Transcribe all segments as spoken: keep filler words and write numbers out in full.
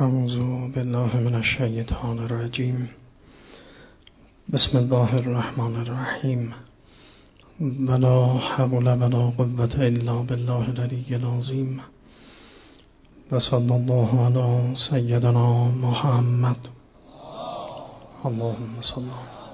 اعوذ بالله من الشیطان الرجیم. بسم الله الرحمن الرحیم. ولا حول ولا قوة الا بالله العلی العظیم. و صلی الله علی سیدنا محمد. اللهم صل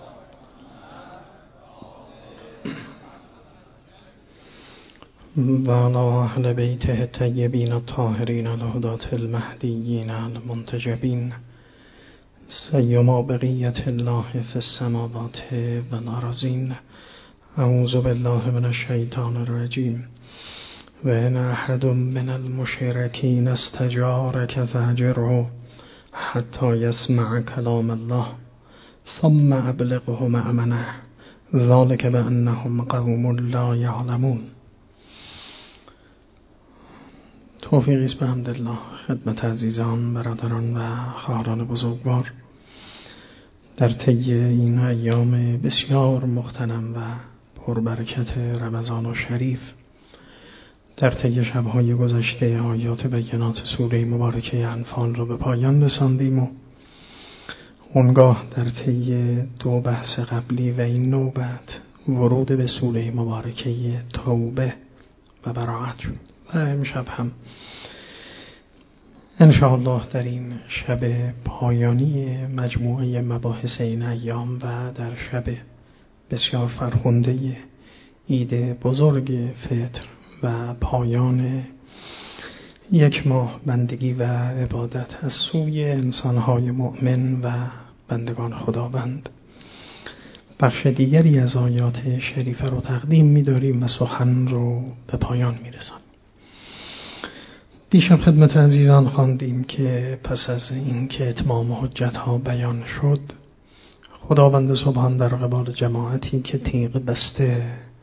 و علی اهل بیته الطیبین الطاهرین الهداة المهدیین المنتجبین سیما بقیت الله فی السماوات والارضین. اعوذ بالله من الشیطان الرجیم. و ان احد من المشرکین استجارک فاجره حتی یسمع کلام الله ثم ابلغه مأمنه ذلک بانهم قوم لا یعلمون. توفیقی است به حمدالله خدمت عزیزان، برادران و خواهران بزرگوار در طی این ایام بسیار مغتنم و پربرکت رمضان و شریف. در طی شب‌های گذشته آیات بینات سوره مبارکه انفال را به پایان رساندیم و اونگاه در طی دو بحث قبلی و این نوبت ورود به سوره مبارکه توبه و براءت شد و امشب هم انشاءالله در این شب پایانی مجموعه مباحث این ایام و در شب بسیار فرخنده عید بزرگ فطر و پایان یک ماه بندگی و عبادت از سوی انسانهای مؤمن و بندگان خداوند، بخش دیگری از آیات شریفه رو تقدیم می‌داریم و سخن رو به پایان می‌رسانیم. دیشب خدمت عزیزان خواندیم که پس از این که اتمام حجت‌ها بیان شد، خداوند سبحان در قبال جماعتی که تیغ بسته،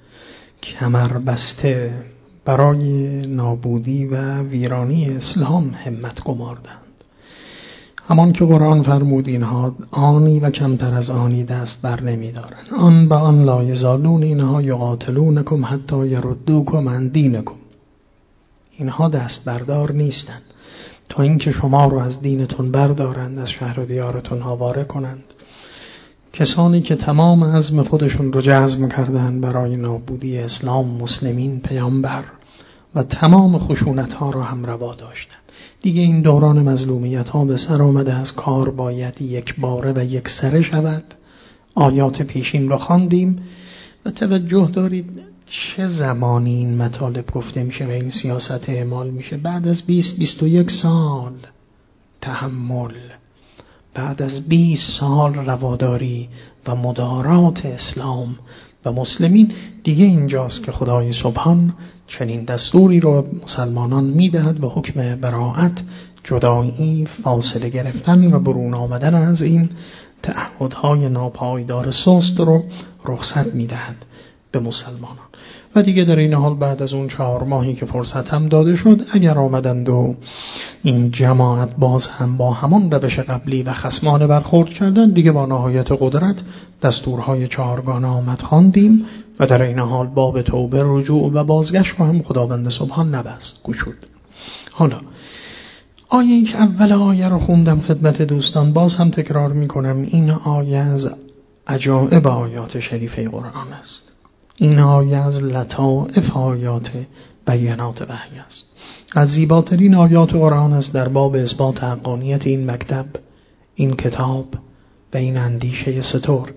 کمر بسته برای نابودی و ویرانی اسلام همت گماردند، همان که قرآن فرمود اینها آنی و کمتر از آنی دست بر نمی دارن. آن به آن لا یزالون، اینها یقاتلونکم حتی یردوکم عن دینکم، اینها دست بردار نیستند تا اینکه شما رو از دینتون بردارند، از شهر و دیارتون هاواره کنند. کسانی که تمام عزم خودشون رو جزم کردند برای نابودی اسلام، مسلمین، پیامبر و تمام خشونت ها را هم روا داشتند. دیگه این دوران مظلومیت ها به سر آمده، از کار باید یک باره و یک سره شود. آیات پیشین رو خواندیم و توجه دارید چه زمانی این مطالب گفته میشه و این سیاست اعمال میشه. بعد از بیست بیست و یک سال تحمل، بعد از بیست سال رواداری و مدارات اسلام و مسلمین، دیگه اینجاست که خدای سبحان چنین دستوری رو مسلمانان میدهد و حکم براءت، جدایی، فاصله گرفتن و برون آمدن از این تعهدهای ناپایدار سست رو رخصت میدهد به مسلمانان. و دیگه در این حال بعد از اون چهار ماهی که فرصت هم داده شد، اگر آمدند و این جماعت باز هم با همان روش قبلی و خصمانه برخورد کردن، دیگه با نهایت قدرت دستورهای چهارگانه آمد خواندیم و در این حال باب توبه، رجوع و بازگشت رو هم خداوند سبحان نبست، گشود. حالا آیه که اول آیه رو خوندم خدمت دوستان، باز هم تکرار میکنم، این آیه از عجائب آیات شریفه قرآن است. این آیه از لطائف آیات بینات وحی است. از زیباترین آیات قرآن است در باب اثبات حقانیت این مکتب، این کتاب و این اندیشه سترگ.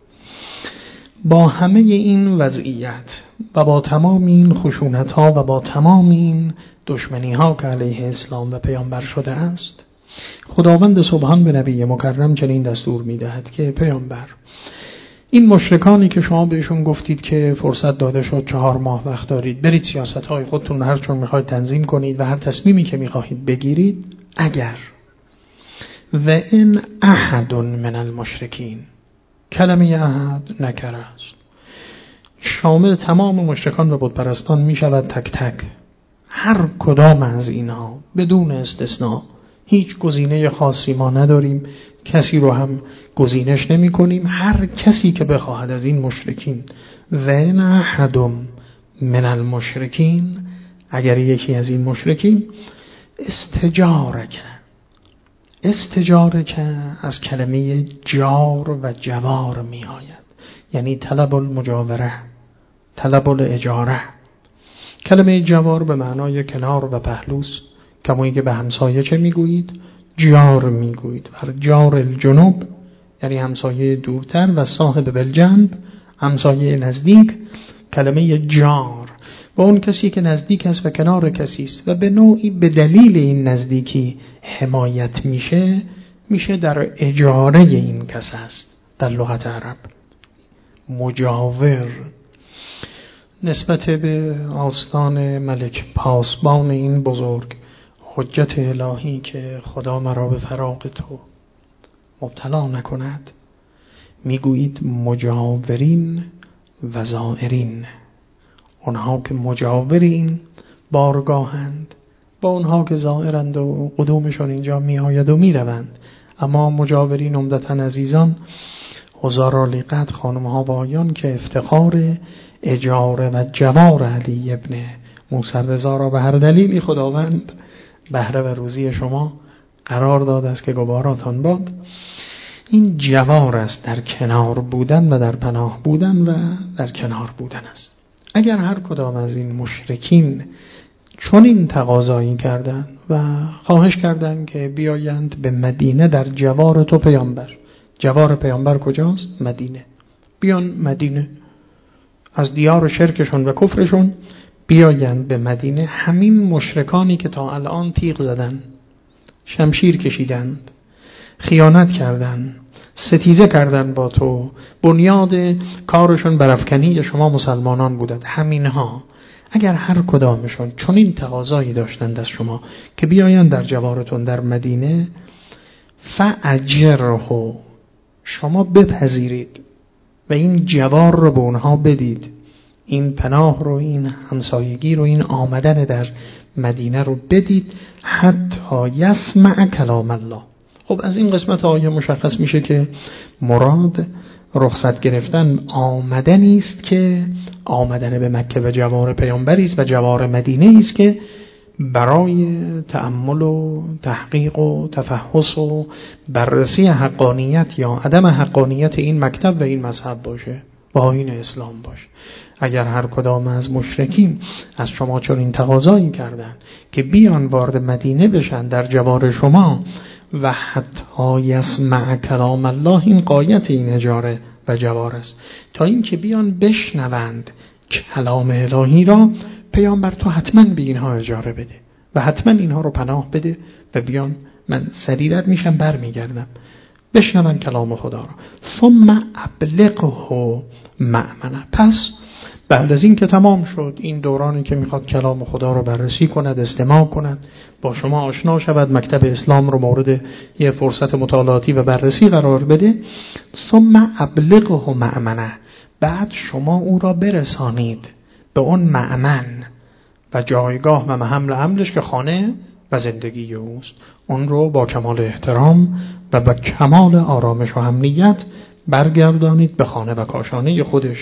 با همه این وضعیت و با تمام این خشونت ها و با تمام این دشمنی ها که علیه اسلام و پیامبر شده است، خداوند سبحان به نبی مکرم چنین دستور میدهد که پیامبر، این مشرکانی که شما بهشون گفتید که فرصت داده شد، چهار ماه وقت دارید، برید سیاست های خودتون هر چون میخواید تنظیم کنید و هر تصمیمی که میخواهید بگیرید، اگر و این احد من المشرکین، کلمه احد نکره است، شامل تمام مشرکان و بت پرستان میشود، تک تک هر کدام از اینها بدون استثناء، هیچ گزینه خاصی ما نداریم، کسی رو هم گزینش نمی کنیم. هر کسی که بخواهد از این مشرکین، و ان احد من المشرکین، اگر یکی از این مشرکین استجارک، استجاره که از کلمه جار و جوار می آید، یعنی طلب المجاوره، طلب الاجاره. کلمه جوار به معنای کنار و پهلوست، کمایی که به همسایه چه میگویید؟ جار میگویید. و جار الجنوب یعنی همسایه دورتر، و صاحب بالجنب همسایه نزدیک. کلمه جار و اون کسی که نزدیک است و کنار کسی است و به نوعی به دلیل این نزدیکی حمایت میشه، میشه در اجاره این کس است. در لغت عرب مجاور نسبت به آستان ملک پاسبان این بزرگ حجت الهی که خدا مرا به فراق تو مبتلا نکند، میگویید مجاورین و زائرین. اونها که مجاورین بارگاهند با اونها که زائرند و قدومشون اینجا می آید و می روند. اما مجاورین عمدتاً عزیزان هزارالی قدر خانمها و آیان که افتخار اجاره و جوار علی ابن موسی رضا را به هر دلیلی خداوند بهره و روزی شما قرار داده است که گواراتان باد. این جوار است، در کنار بودن و در پناه بودن و در کنار بودن است. اگر هر کدام از این مشرکین چون این تقاضایی کردند و خواهش کردند که بیایند به مدینه در جوار تو پیامبر، جوار پیامبر کجاست؟ مدینه. بیان مدینه، از دیار شرکشون و کفرشون بیایند به مدینه. همین مشرکانی که تا الان تیغ زدن، شمشیر کشیدند، خیانت کردند، ستیزه کردند با تو، بنیاد کارشون برافکنی شما مسلمانان بودند، همینها اگر هر کدامشون چون این تقاضایی داشتند از شما که بیایند در جوارتون در مدینه، فاجره، شما بپذیرید و این جوار رو به اونها بدید، این پناه رو، این همسایگی رو، این آمدن در مدینه رو بدید، حتی یسمع کلام الله. خب از این قسمت آیه مشخص میشه که مراد رخصت گرفتن آمدنی است که آمدن به مکه و جوار پیامبری است و جوار مدینه است که برای تأمل و تحقیق و تفحص و بررسی حقانیت یا عدم حقانیت این مکتب و این مذهب باشه، و آیین اسلام باشه. اگر هر کدام از مشرکین از شما چون این تقاضایی کردن که بیان وارد مدینه بشن در جوار شما و حتی یسمع کلام الله، این غایت این اجاره و جوار است، تا این که بیان بشنوند کلام الهی را، پیامبر تو حتما به اینها اجاره بده و حتما اینها رو پناه بده و بیان، من سریرت میشم بر میگردم، بشنون کلام خدا را. ثم ابلغه مأمنه. پس بعد از این که تمام شد این دورانی که میخواد کلام خدا رو بررسی کند، استماع کند، با شما آشنا شود، مکتب اسلام رو مورد یه فرصت مطالعاتی و بررسی قرار بده، ثم ابلغه مأمنه، بعد شما او را برسانید به اون مأمن و جایگاه و محل حملش که خانه و زندگی اوست، اون رو با کمال احترام و با کمال آرامش و امنیت برگردانید به خانه و کاشانه خودش.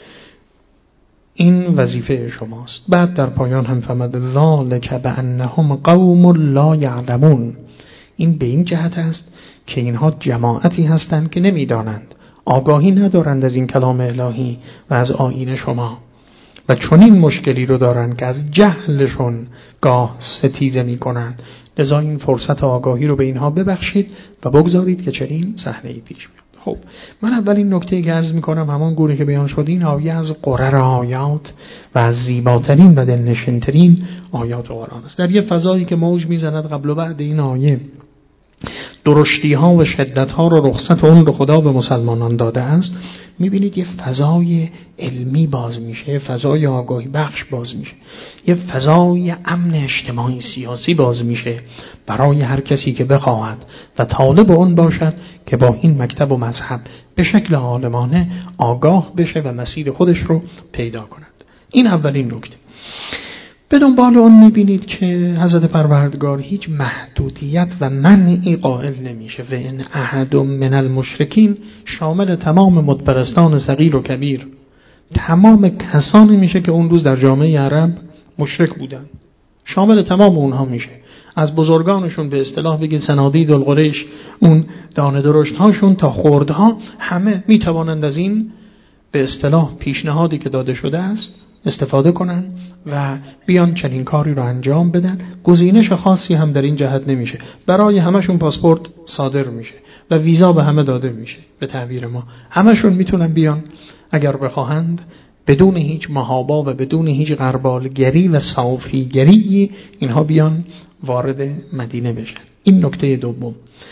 این وظیفه شماست. بعد در پایان هم فرمود ذالک بانهم قوم لا یعلمون. این به این جهت است که اینها جماعتی هستند که نمیدانند، آگاهی ندارند از این کلام الهی و از آیین شما، و چون این مشکلی رو دارند که از جهلشون گاه ستیزه می کنند. لذا این فرصت آگاهی رو به اینها ببخشید و بگذارید که چنین صحنه‌ای پیش بیاد. خب من اولین نکته که عرض میکنم همان گونه که بیان شد، این آیه از قرر آیات و از زیباترین و دلنشینترین آیات قرآن است. در یه فضایی که موج میزند قبل و بعد این آیه درشتی ها و شدت ها رو رخصت اون رو خدا به مسلمانان داده است، میبینید یه فضای علمی باز میشه، یه فضای آگاهی بخش باز میشه، یه فضای امن اجتماعی سیاسی باز میشه برای هر کسی که بخواهد و طالب اون باشد که با این مکتب و مذهب به شکل عالمانه آگاه بشه و مسیر خودش رو پیدا کند. این اولین نکته. به دنبال اون میبینید که حضرت پروردگار هیچ محدودیت و منعی قائل نمیشه و ان احد من المشرکین شامل تمام مدپرستان صغیر و کبیر، تمام کسانی میشه که اون روز در جامعه عرب مشرک بودن، شامل تمام اونها میشه. از بزرگانشون به اصطلاح بگید صنادید القریش، اون دانه درشت هاشون تا خردها، همه میتوانند از این به اصطلاح پیشنهادی که داده شده است استفاده کنن و بیان چنین کاری رو انجام بدن. گزینش خاصی هم در این جهت نمیشه، برای همشون پاسپورت صادر میشه و ویزا به همه داده میشه. به تعبیر ما همشون میتونن بیان اگر بخواهند بدون هیچ محابا و بدون هیچ غربالگری و صافیگری اینها بیان وارد مدینه بشن. این نکته دوم.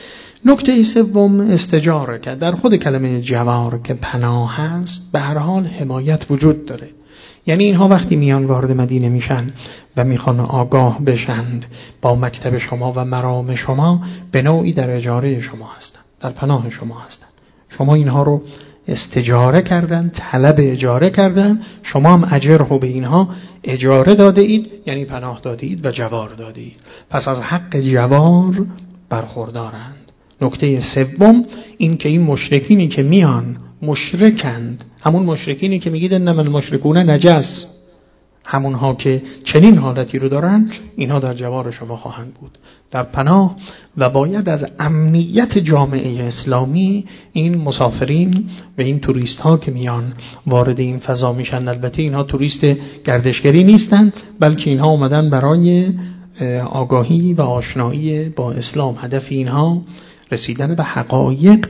نکته سوم استجاره، که در خود کلمه جوار که پناه هست به هر حال حمایت وجود داره. یعنی اینها وقتی میان وارد مدینه میشن و میخوان آگاه بشند با مکتب شما و مرام شما، به نوعی در اجاره شما هستن، در پناه شما هستن. شما اینها رو استجاره کردن، طلب اجاره کردن، شما هم اجر رو به اینها اجاره داده اید، یعنی پناه داده اید و جوار داده اید. پس از حق جوار برخوردارند. نکته سوم این که این مشرکینی که میان مشرکند، همون مشرکینی که میگید انما المشرکون نجس، همونها که چنین حالتی رو دارن، اینها در جوار شما خواهند بود، در پناه. و باید از امنیت جامعه اسلامی این مسافرین و این توریست ها که میان وارد این فضا میشن، البته اینها توریست گردشگری نیستند، بلکه اینها اومدن برای آگاهی و آشنایی با اسلام. هدف اینها رسیدن به حقایق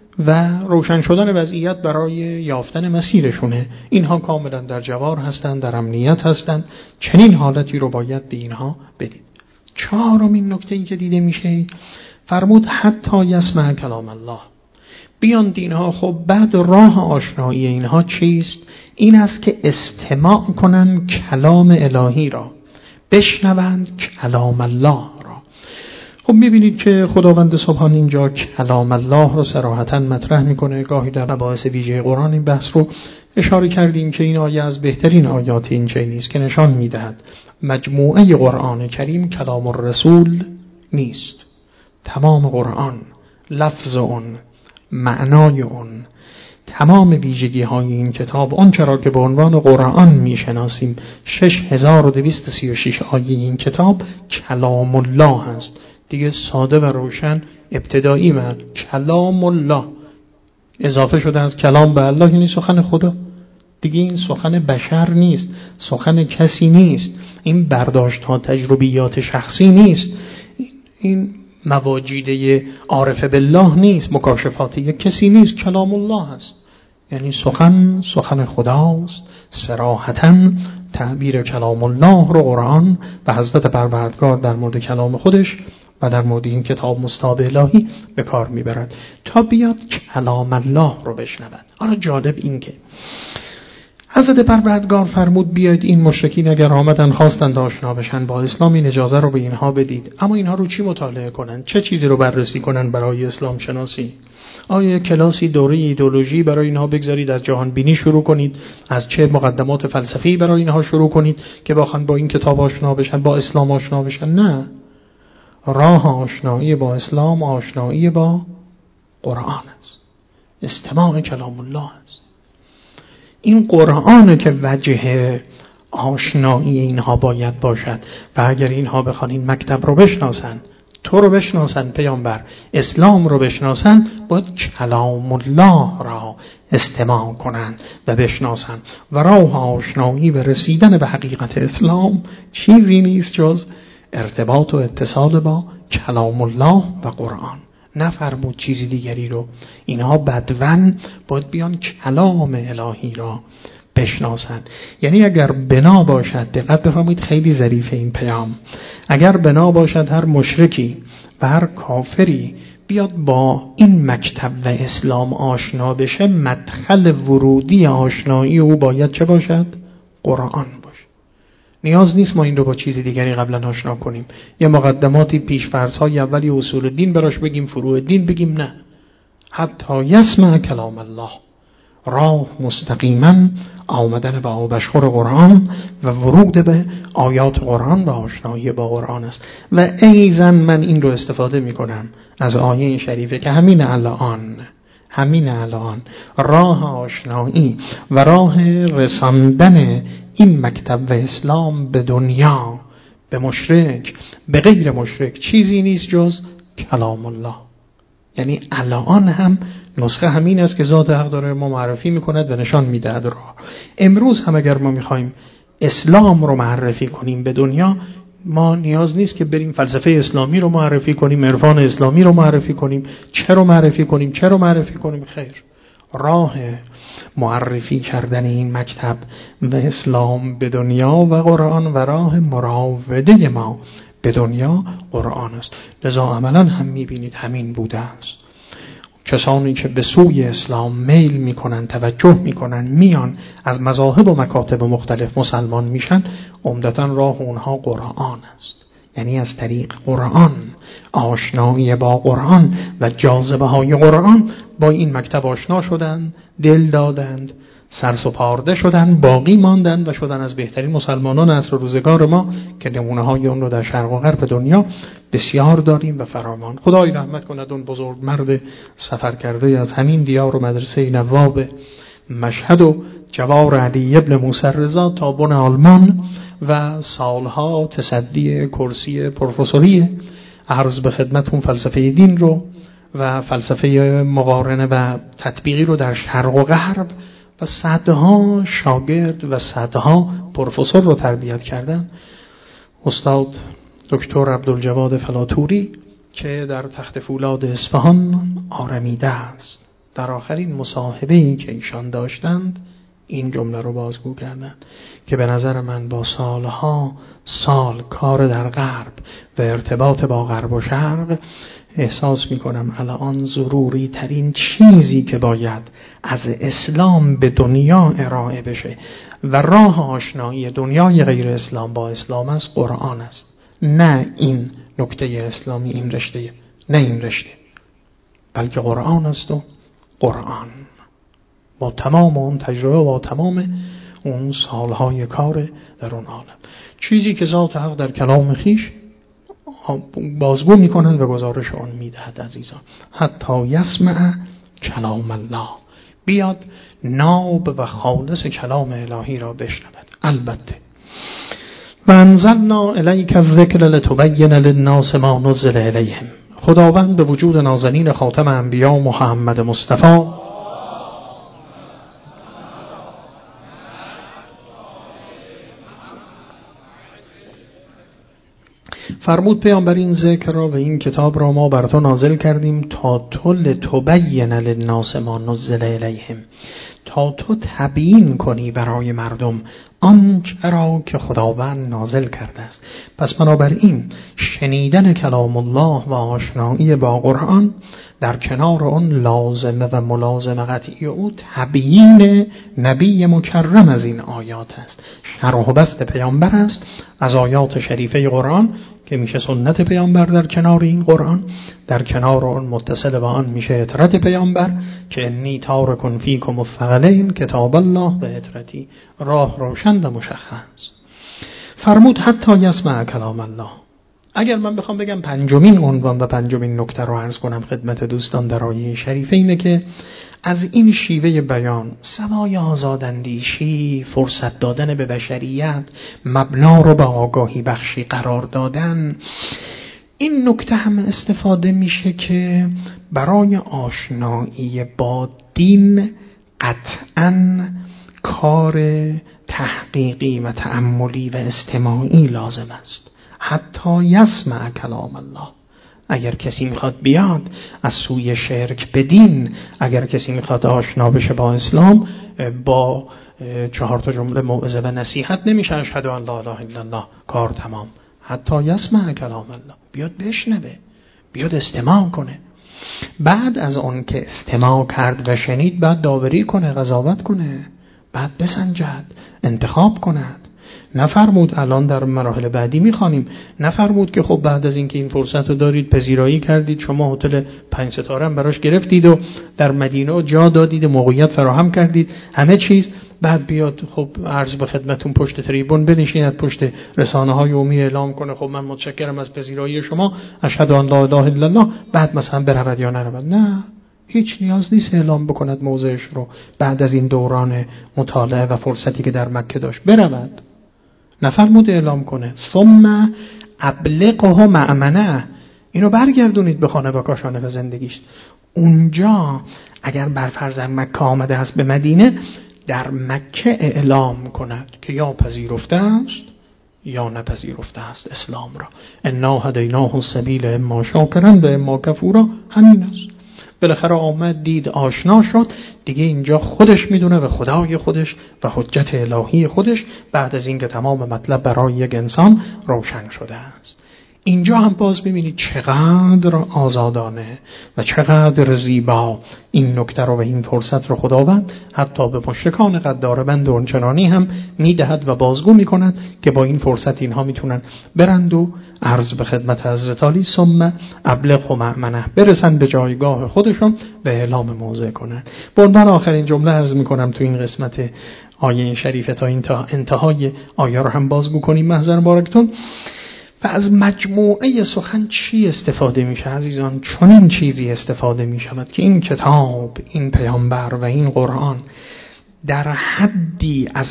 و روشن شدن وضعیت برای یافتن مسیرشونه. اینها کاملا در جوار هستند، در امنیت هستند. چنین حالتی رو باید به اینها بدید. چهارمین نکته این که دیده میشه، فرمود حتی یسمع کلام الله. بیان دینها. خب بعد راه آشنایی اینها چیست؟ این است که استماع کنن کلام الهی را، بشنوند کلام الله را. خب میبینید که خداوند سبحان اینجا کلام الله رو صراحتاً مطرح میکنه. گاهی در مباحث ویژه قرآن این بحث رو اشاره کردیم که این آیه از بهترین آیات این چنین است که نشان میدهد مجموعه قرآن کریم کلام الرسول نیست. تمام قرآن، لفظ اون، معنای اون، تمام ویژگی های این کتاب، اون چرا که به عنوان قرآن میشناسیم، شش هزار و دویست و سی و شش آیه این کتاب کلام الله هست. دیگه ساده و روشن ابتدایی من کلام الله اضافه شده از کلام به الله، یعنی سخن خدا. دیگه این سخن بشر نیست، سخن کسی نیست، این برداشت ها تجربیات شخصی نیست، این مواجیده عارف بالله نیست، مکاشفات یک کسی نیست، کلام الله هست. یعنی سخن سخن خداست. صراحتاً تعبیر کلام الله رو قرآن و حضرت پروردگار در مورد کلام خودش و در مورد این کتاب مصطاب الهی به کار میبرد تا بیاد کلام الله رو بشنود. آره جالب این که حضرت پروردگار فرمود بیاید این مشرکین اگر آمدن خواستند آشنا بشن با اسلام، این اجازه رو به اینها بدید. اما اینها رو چی مطالعه کنن؟ چه چیزی رو بررسی کنن برای اسلام شناسی؟ آیا کلاسی دوره ایدئولوژی برای اینها بگذارید، از جهان بینی شروع کنید، از چه مقدمات فلسفی برای اینها شروع کنید که بخوان با این کتاب آشنا بشن، با اسلام آشنا بشن؟ نه. راه آشنایی با اسلام آشنایی با قرآن است، استماع کلام الله است. این قرآن که وجه آشنایی اینها باید باشد. و اگر اینها بخوان این مکتب رو بشناسن، تو رو بشناسن پیامبر، اسلام رو بشناسن، باید کلام الله را استماع کنند و بشناسن. و راه آشنایی و رسیدن به حقیقت اسلام چیزی نیست جز ارتباط و اتصال با کلام الله و قرآن. نفرمود چیزی دیگری رو. اینها بدون باید بیان کلام الهی را بشناسن. یعنی اگر بنا باشد، دقت بفرمایید خیلی ظریف این پیام، اگر بنا باشد هر مشرکی و هر کافری بیاد با این مکتب و اسلام آشنا بشه، مدخل ورودی آشنایی او باید چه باشد؟ قرآن باشه. نیاز نیست ما این رو با چیز دیگری قبلا آشنا کنیم، یه مقدماتی پیش‌فرض‌های اولی اصول دین براش بگیم، فروع دین بگیم، نه. حتی یسمع کلام الله، راه مستقیما آمدن به آبشخور قرآن و ورود به آیات قرآن و آشنایی با قرآن است. و ایزن من این رو استفاده می کنم از آیه این شریفه که همین الان همین الان راه آشنایی و راه رساندن این مکتب و اسلام به دنیا، به مشرک، به غیر مشرک چیزی نیست جز کلام الله. یعنی الان هم نسخه همین است که ذات حق داره ما معرفی میکند و نشان میدهد راه. امروز هم اگر ما میخوایم اسلام رو معرفی کنیم به دنیا، ما نیاز نیست که بریم فلسفه اسلامی رو معرفی کنیم، عرفان اسلامی رو معرفی کنیم، چه رو معرفی کنیم، چه رو معرفی کنیم. خیر، راه معرفی کردن این مکتب و اسلام به دنیا و قرآن و راه مراوده ما به دنیا قرآن است. لذا عملا هم میبینید همین بوده است. کسانی که به سوی اسلام میل میکنن، توجه میکنن، میان از مذاهب و مکاتب مختلف مسلمان میشن، عمدتاً راه اونها قرآن است. یعنی از طریق قرآن، آشنایی با قرآن و جاذبه های قرآن با این مکتب آشنا شدند، دل دادند، سرسپارده شدند، باقی ماندند و شدن از بهترین مسلمانان عصر روزگار ما که نمونه های اون رو در شرق و غرب دنیا بسیار داریم و فراوان. خدای رحمت کند اون بزرگ مرد سفر کرده از همین دیار و مدرسه نواب مشهد و جوار علی ابن موسی رضا تا بن آلمان و سالها تصدی کرسی پروفسوری عرض به خدمتون فلسفه دین رو و فلسفه مقارنه و تطبیقی رو در شرق و غرب و صدها شاگرد و صدها پروفسور رو تربیت کردن. استاد دکتر عبدالجواد فلاتوری که در تخت فولاد اصفهان آرمیده است، در آخرین مصاحبه‌ای که ایشان داشتند این جمله رو بازگو کردند که به نظر من با سالها سال کار در غرب و ارتباط با غرب و شرق احساس میکنم الان ضروری ترین چیزی که باید از اسلام به دنیا ارائه بشه و راه آشنایی دنیای غیر اسلام با اسلام است، قرآن است. نه این نکته اسلامی، این رشته، نه این رشته، بلکه قرآن است و قرآن با تمام اون تجربه و تمام اون سالهای کار در اون عالم، چیزی که ذات حق در کلام خیش بازگو میکنند و گزارش آن میدهد. عزیزان، حتی یسمع کلام الله، بیاد ناب و خالص کلام الهی را بشنود. البته و انزلنا الیک الذکر لتبین للناس ما نزل الیهم، خداوند به وجود نازنین خاتم انبیا محمد مصطفی فرمود پیامبر این ذکر را و این کتاب را ما بر تو نازل کردیم تا تو لتبین للناس ما نزل الیهم، تا تو تبیین کنی برای مردم آنچه را که خداوند نازل کرده است. پس بنابراین شنیدن کلام الله و آشنایی با قرآن در کنار آن لازمه و ملازمه قطعی او تبیین نبی مکرم از این آیات است، شرح و بسط پیامبر است از آیات شریفه قرآن که میشه سنت پیامبر در کنار این قرآن، در کنار اون متصل با آن میشه اطرت پیامبر که انی تارکن فیکم الثقلین کتاب الله و اطرتی، راه روشن و مشخص. فرمود حتی یسمع کلام الله. اگر من بخوام بگم پنجمین عنوان و پنجمین نکته رو عرض کنم خدمت دوستان در آیه شریفه اینه که از این شیوه بیان، سمای آزاداندیشی، فرصت دادن به بشریت، مبنا رو به آگاهی بخشی قرار دادن، این نکته هم استفاده میشه که برای آشنایی با دین قطعاً کار تحقیقی و تأملی و استماعی لازم است. حتی یسمع کلام الله، اگر کسی میخواد بیاد از سوی شرک به دین، اگر کسی میخواد آشنا بشه با اسلام، با چهار تا جمله موعظه و نصیحت نمیشه اشهد ان لا اله الا الله کار تمام. حتی یسمع کلام الله، بیاد بشنوه، بیاد استماع کنه. بعد از اون که استماع کرد و شنید بعد داوری کنه، قضاوت کنه، بعد بسنجد، انتخاب کند. نفرمود الان در مراحل بعدی میخوانیم، نفرمود که خب بعد از اینکه این فرصت رو دارید پذیرایی کردید، شما هتل پنج ستاره هم براش گرفتید و در مدینه جا دادید، موقعیت فراهم کردید، همه چیز، بعد بیاد خب عرض به خدمتون پشت تریبون بنشیند، پشت رسانه های عمومی اعلام کنه خب من متشکرم از پذیرایی شما، اشهد ان لا اله الا الله، بعد مثلا برود یا نرود. نه، هیچ نیاز نیست اعلام بکند موضعش رو بعد از این دوران مطالعه و فرصتی که در مکه داشت، برود. نفرمود اعلام کنه. ثم ابلغه مأمنه، اینو برگردونید به خانه و کاشانه و زندگیش. اونجا اگر بر فرض مکه آمده است به مدینه، در مکه اعلام کند که یا پذیرفته است یا نپذیرفته است اسلام را. انا هدیناه السبیل اما شاکرا و اما کفورا، همین است. بالاخره آمد، دید، آشنا شد، دیگه اینجا خودش میدونه و خدای خودش و حجت الهی خودش بعد از اینکه تمام مطلب برای یک انسان روشن شده است. اینجا هم باز ببینید چقدر آزادانه و چقدر زیبا این نکته رو و این فرصت رو خداوند حتی به مشرکان قدار بند و اونچنانی هم میدهد و بازگو میکند که با این فرصت اینها میتونن برند و عرض به خدمت حضرت علی ثم ابلغ مأمنه، برسن به جایگاه خودشون و اعلام موضع کنن. به عنوان آخرین جمله عرض میکنم تو این قسمت آیه شریفه تا انتهای آیه رو هم بازگو کنیم محضر مبارکتون. و از مجموعه سخن چی استفاده میشه عزیزان؟ چون این چیزی استفاده میشود که این کتاب، این پیامبر و این قرآن در حدی از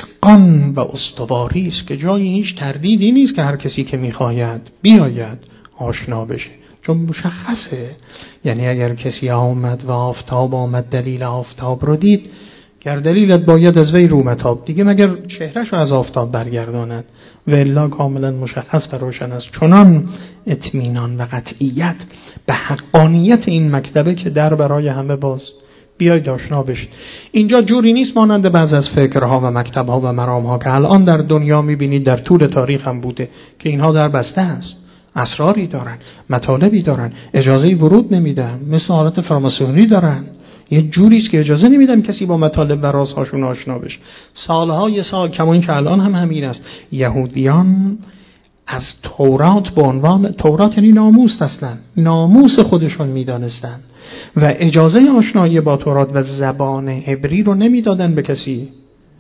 اتقان و استواری است که جای هیچ تردیدی نیست که هر کسی که میخواید بیاید آشنا بشه، چون مشخصه. یعنی اگر کسی آمد و آفتاب آمد دلیل آفتاب رو دید، گر دلیلت باید از وی رومتاب، دیگه مگر چهرهشو از آفتاب برگرداند؟ و الا کاملا مشخص و روشن است. چنان اطمینان و قطعیت به حقانیت این مکتبه که در برای همه باز، بیاید آشنا بشید. اینجا جوری نیست مانند بعض از فکرها و مکتبها و مرامها که الان در دنیا میبینید، در طول تاریخ هم بوده که اینها در بسته است، اسراری دارن، مطالبی دارن، اجازه ورود نمیدن، مثل حالت فراماسونری دارن، یه جوری است که اجازه نمیدن کسی با مطالب و رازهاشون آشنا بشه. سالهای سال، کما این که الان هم همین است، یهودیان از تورات به عنوان تورات، یعنی ناموس، اصلا ناموس خودشون میدانستن و اجازه آشنایی با تورات و زبان عبری رو نمیدادن به کسی.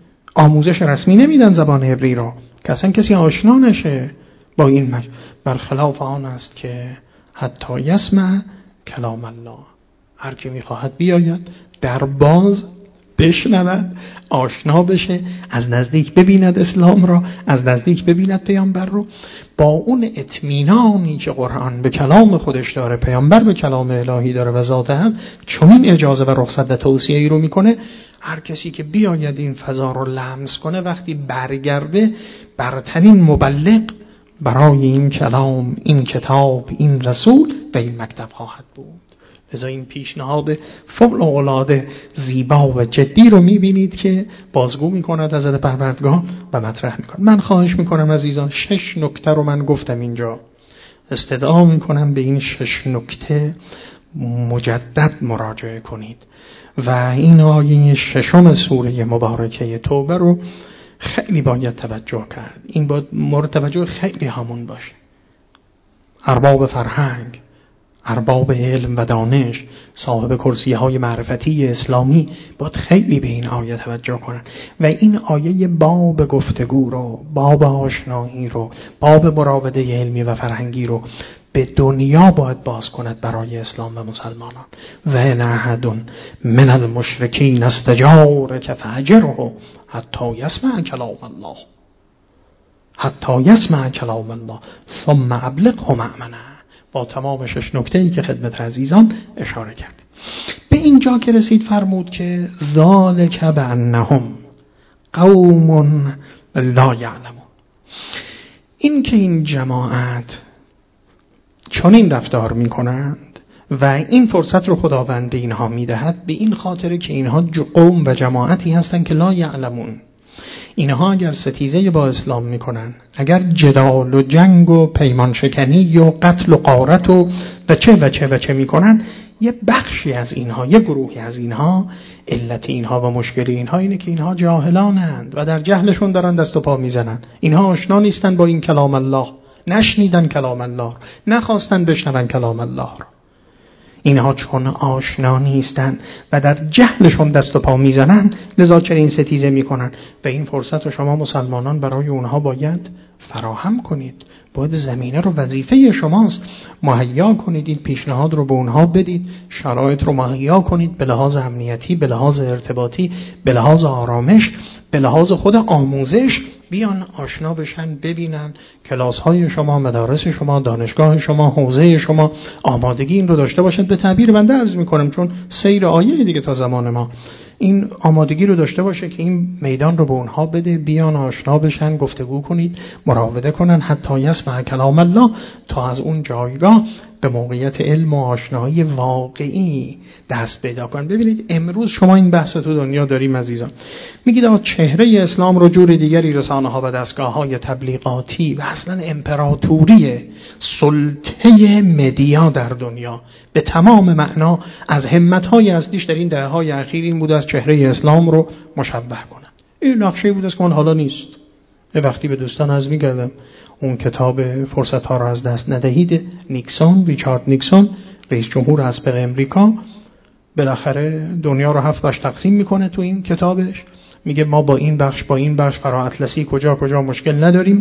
آموزش رسمی نمیدن زبان عبری رو که اصلا کسی آشنا نشه با این مج... برخلاف آن است که حتی یسمع کلام الله، هر کی میخواهد بیاید در باز بشنود، آشنا بشه، از نزدیک ببیند اسلام را، از نزدیک ببیند پیامبر رو، با اون اطمینانی که قرآن به کلام خودش داره، پیامبر به کلام الهی داره و ذات هم چنین اجازه و رخصت و توصیه‌ای رو میکنه. هر کسی که بیاید این فضا رو لمس کنه، وقتی برگرده برترین مبلغ برای این کلام، این کتاب، این رسول و این مکتب خواهد بود. لذا این پیشنهاد فوق‌العاده زیبا و جدی رو میبینید که بازگو میکند حضرت پروردگار و مطرح میکند. من خواهش میکنم عزیزان، شش نکته رو من گفتم اینجا، استدعا میکنم به این شش نکته مجدد مراجعه کنید و این آیه ششم سوره مبارکه توبه رو خیلی باید توجه کرد. این باید مورد توجه خیلی همون باشه. ارباب فرهنگ، ارباب علم و دانش، صاحب کرسیه های معرفتی اسلامی باید خیلی به این آیه توجه کنن و این آیه باب گفتگو رو، باب آشنایی رو، باب مراوده علمی و فرهنگی رو به دنیا باید باز کند برای اسلام و مسلمانان. و ان احد من المشرکین استجارک فاجره حتی یسمع کلام الله، حتی یسمع کلام الله ثم ابلغه مأمنه. با تمام شش نکته‌ای که خدمت عزیزان اشاره کرد، به اینجا که رسید فرمود که ذالک بانهم قوم لا یعلمون. این که این جماعت چون این رفتار میکنند و این فرصت رو خداوند به اینها میدهد، به این خاطره که اینها قوم و جماعتی هستند که لا یعلمون. اینها اگر ستیزه با اسلام میکنن، اگر جدال و جنگ و پیمان شکنی و قتل و غارت و و چه و چه و چه میکنن، یه بخشی از اینها، یه گروهی از اینها، علت اینها و مشکل اینها اینه که اینها جاهلانند و در جهلشون دارن دست و پا میزنن. اینها آشنا نیستن با این کلام الله، نشنیدن کلام الله، نخواستن بشنون کلام الله رو. اینها چون آشنا نیستن و در جهلشون دست و پا میزنن، لذا چنین ستیزه میکنن و این فرصت رو شما مسلمانان برای اونها باید فراهم کنید، باید زمینه رو، وظیفه شماست مهیا کنید، این پیشنهاد رو به اونها بدید، شرایط رو مهیا کنید به لحاظ امنیتی، به لحاظ ارتباطی، به لحاظ آرامش، به لحاظ خود آموزش، بیان آشنا بشن، ببینن کلاس های شما، مدارس شما، دانشگاه شما، حوزه شما آمادگی این رو داشته باشد. به تعبیر بنده عرض میکنم چون سیر آیه دیگه تا زمان ما این آمادگی رو داشته باشه که این میدان رو به اونها بده، بیان آشنا بشن، گفتگو کنید، مراوده کنن، حتی یسمع کلام الله، تا از اون جایگاه به موقعیت علم و آشنایی واقعی دست پیدا کنن. ببینید امروز شما این بحث تو دنیا داریم عزیزان، میگید آقا چهره اسلام رو جور دیگری رسانه ها و دستگاه های تبلیغاتی و اصلا امپراتوری سلطه مدیا در دنیا به تمام معنا از همت های اصلیش در این دهه های اخیر این بود از چهره اسلام رو مشبه کنن. این نقشه بود که اون حالا نیست. یه وقتی به دوستان عرض می‌کردم اون کتاب فرصت ها را از دست ندهید نیکسون، ریچارد نیکسون، رئیس جمهور اسبق امریکا، بالاخره دنیا رو هفت بخش تقسیم میکنه تو این کتابش، میگه ما با این بخش با این بخش فرا اطلسی کجا کجا مشکل نداریم،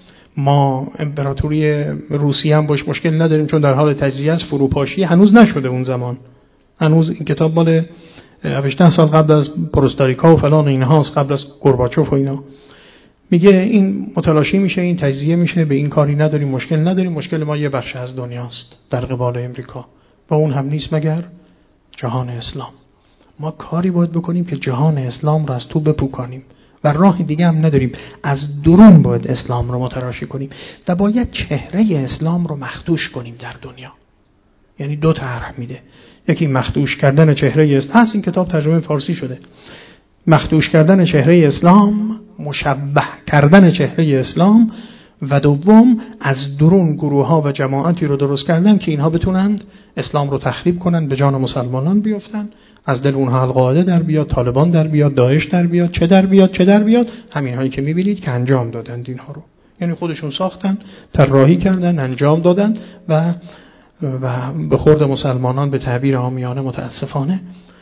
ما امپراتوری روسیه هم باش مشکل نداریم چون در حال تجزیه است، فروپاشی هنوز نشده اون زمان، هنوز این کتاب مال هشده سال قبل از پروستاریکا و فلان اینهاست، قبل از گورباچوف و اینا. میگه این متلاشی میشه، این تجزیه میشه، به این کاری نداریم، مشکل نداریم، مشکل ما یه بخش از دنیاست در قبال امریکا و اون هم نیست مگر جهان اسلام. ما کاری باید بکنیم که جهان اسلام رو از تو بپوکانیم و راه دیگه هم نداریم، از درون باید اسلام رو متراشی کنیم و باید چهره اسلام رو مخدوش کنیم در دنیا. یعنی دو طرح میده، یکی مخدوش کردن چهره اسلام، هست این کتاب ترجمه فارسی شده، مخدوش کردن چهره اسلام، مشبه کردن چهره اسلام، و دوم از درون گروه ها و جماعتی رو درست کردن که اینها بتونند اسلام رو تخریب کنن، به جان مسلمانان بیفتن، از دل اونها القاعده در بیاد، طالبان در بیاد، داعش در بیاد، چه در بیاد چه در بیاد، همین هایی که میبینید که انجام دادن اینها رو، یعنی خودشون ساختن، طراحی کردن، انجام دادن و و به خورد مسلمانان به تعبیر عامیانه متاسفانه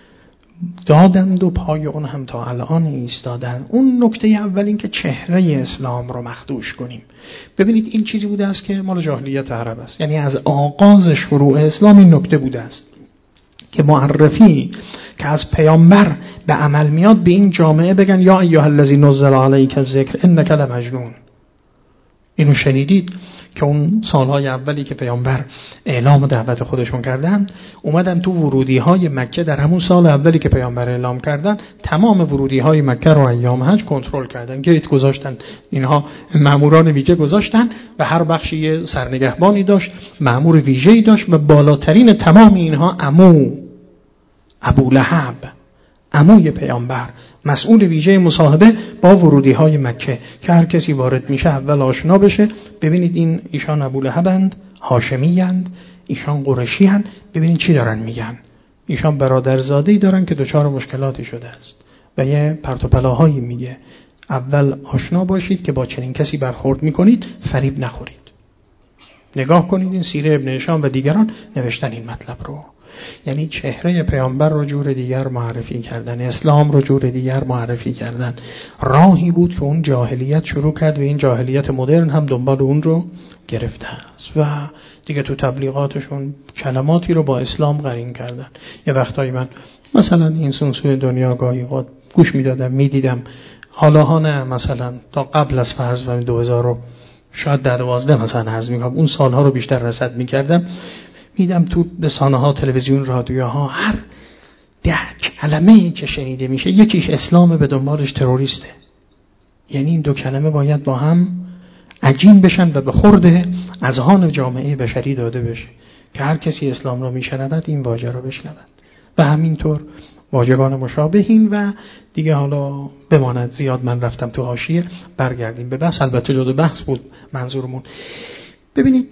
دادند و پای اون هم تا الان ایستادن. اون نکته اول این که چهره اسلام رو مخدوش کنیم. ببینید این چیزی بوده است که مال جاهلیت عرب است، یعنی از آغاز شروع اسلام این نکته بوده است که معرفی که از پیامبر به عمل میاد به این جامعه بگن یا ایها الذی نزل علیک الذکر انک لمجنون. اینو شنیدید که اون سالهای اولی که پیامبر اعلام و دعوت خودشون کردن، اومدن تو ورودی های مکه در همون سال اولی که پیامبر اعلام کردن، تمام ورودی های مکه رو ایام حج کنترل کردن، گیت گذاشتن، اینها ماموران ویژه گذاشتن و هر بخشی یه سرنگهبانی داشت، مامور ویژه‌ای داشت و بالاترین تمام اینها عمو ابو لهب، عموی پیامبر، مسئول ویژه مصاحبه با ورودی های مکه که هر کسی وارد میشه اول آشنا بشه. ببینید این ایشان ابو لهبند، هاشمیند، ایشان قریشی هستند. ببینید چی دارن میگن، ایشان برادرزاده‌ای دارن که دچار مشکلاتی شده است و یه پرت و پلاهایی میگه اول آشنا باشید که با چنین کسی برخورد میکنید فریب نخورید. نگاه کنید این سیره ابن هشام و دیگران نوشتن این مطلب رو، یعنی چهره پیامبر رو جور دیگر معرفی کردن، اسلام رو جور دیگر معرفی کردن. راهی بود که اون جاهلیت شروع کرد و این جاهلیت مدرن هم دنبال اون رو گرفته است و دیگه تو تبلیغاتشون کلماتی رو با اسلام قرین کردن. یه وقتایی من مثلا این سنسوی دنیا گاهی قد گوش میدادم میدیدم، حالا ها نه، مثلا تا قبل از فرض و دو هزار شاید در دوازده مثلا عرض میکنم اون سالها رو بیشتر رصد میکردم، میدم تو رسانه ها، تلویزیون، رادیوها، هر ده کلمه‌ای که شنیده میشه یکیش اسلام، به دنبالش تروریسته. یعنی این دو کلمه باید با هم عجین بشن و به خورد اذهان جامعه بشری داده بشه که هر کسی اسلام رو میشنود این واژه رو بشنود و همینطور واژگان مشابهین و دیگه. حالا بماند زیاد من رفتم تو حاشیه، برگردیم به بحث. البته جدا بحث بود منظورمون. ببینید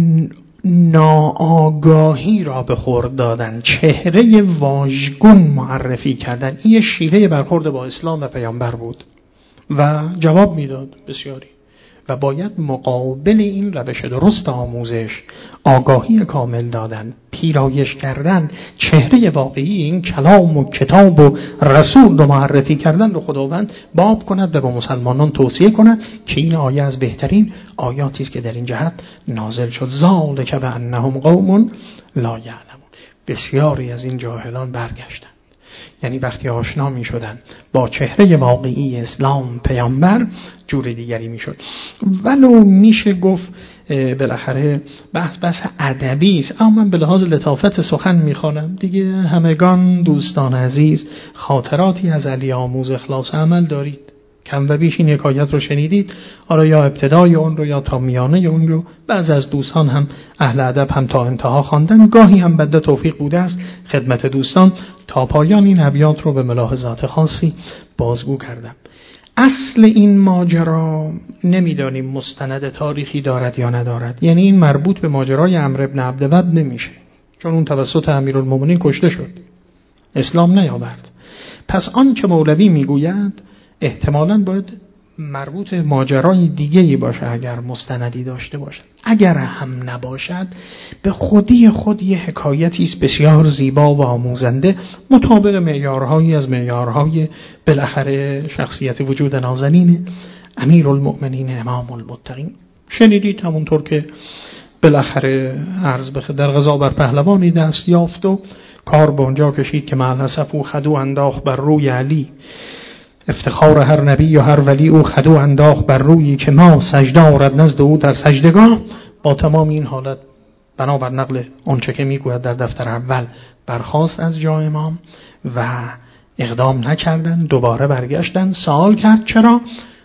ناآگاهی را به خورد دادن، چهره واژگون معرفی کردن، این شیوه برخورد با اسلام و پیامبر بود و جواب میداد بسیاری. و باید مقابل این روش درست آموزش آگاهی کامل دادن، پیرایش کردن، چهره واقعی این کلام و کتاب و رسول رو معرفی کردن رو خداوند باب کند و به مسلمانان توصیه کند که این آیه از بهترین آیاتی است که در این جهت نازل شد. ذالک بأنهم قوم لا یعلمون. بسیاری از این جاهلان برگشتن، یعنی وقتی آشنا می شدن با چهره واقعی اسلام پیامبر جور دیگری می شد. ولو میشه گفت بالاخره بحث بحث ادبی است، اما من به لحاظ لطافت سخن میخوانم دیگه. همگان دوستان عزیز خاطراتی از علی آموز اخلاص عمل دارید، کم و بیش این حکایت رو شنیدید، حالا یا ابتدای اون رو یا تا میانه اون رو. بعض از دوستان هم اهل ادب هم تا انتها خواندن، گاهی هم بنده توفیق بوده است خدمت دوستان تا پایان این ابیات رو به ملاحظات خاصی بازگو کردم. اصل این ماجرا نمیدانیم مستند تاریخی دارد یا ندارد، یعنی این مربوط به ماجرای عمرو بن عبدود نمیشه، چون اون توسط امیرالمومنین کشته شد، اسلام نیاورد. پس آن که مولوی میگوید احتمالاً باید مربوط به ماجرای دیگه‌ای باشه اگر مستندی داشته باشد. اگر هم نباشد به خودی خود یه حکایتی است بسیار زیبا و آموزنده، مطابق معیارهایی از معیارهای بالاخره شخصیت وجود نازنین امیرالمؤمنین امام المتقین. شنیدید همونطور که بالاخره عرض بخ در غزا بر پهلوانی دست یافت و کار به اونجا کشید که مع الاسف او خدو انداخت بر روی علی. افتخار هر نبی و هر ولی او خدو انداخت بر رویی که ما سجده آرد نزد او در سجدگاه. با تمام این حالت بنابر نقل آنچه که میگوید در دفتر اول برخاست از جا امام و اقدام نکردن، دوباره برگشتن. سوال کرد چرا؟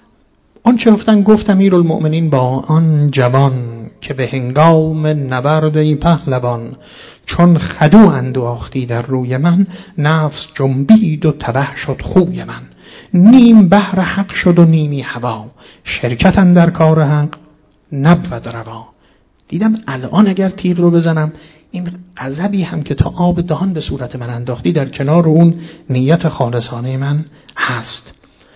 آنچه گفتن گفت امیرالمؤمنین با آن جوان که به هنگام نبرد ای پهلوان چون خدو انداختی در روی من، نفس جنبید و تبه شد خوی من. نیم بحر حق شد و نیمی هوا، شرکت اندر کار حق نبود روا. دیدم الان اگر تیغ رو بزنم این غضبی هم که تا آب دهان به صورت من انداختی در کنار اون نیت خالصانه من هست.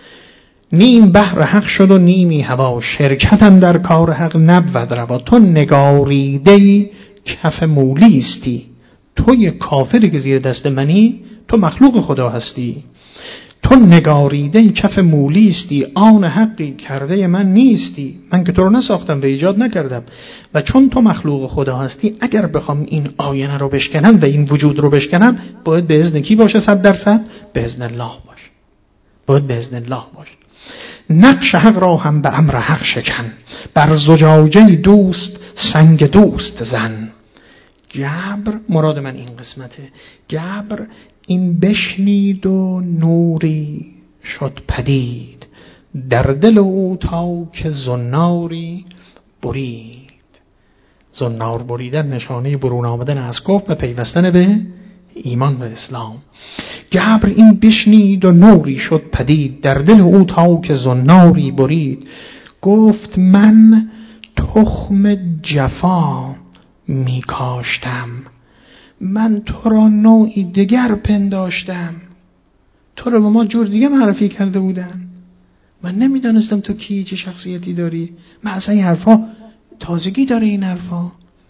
نیم بحر حق شد و نیمی هوا، شرکت اندر کار حق نبود روا. تو نگاریده کف مولیستی، تو یک کافری که زیر دست منی، تو مخلوق خدا هستی. تو نگاریده کف مولیستی، آن حقی کرده من نیستی. من که تو رو نساختم و ایجاد نکردم و چون تو مخلوق خدا هستی، اگر بخوام این آینه رو بشکنم و این وجود رو بشکنم باید به اذن کی باشه؟ صد درصد به اذن الله باشه، باید به اذن الله باشه. نقش حق را هم به امر حق شکن، بر زجاجه دوست سنگ دوست زن. گبر، مراد من این قسمته، گبر این بشنید و نوری شد پدید، در دل او تا که زناری برید. زنار بریدن نشانه برون آمدن از کفر و پیوستن به ایمان و اسلام. گبر این بشنید و نوری شد پدید، در دل او تا که زناری برید. گفت من تخم جفا می کاشتم، من تو را نوعی دیگر پنداشتم، تو را به ما جور دیگه معرفی کرده بودن، من نمیدانستم تو کی، چه شخصیتی داری. من اصلا این حرفا تازگی داره این حرفا.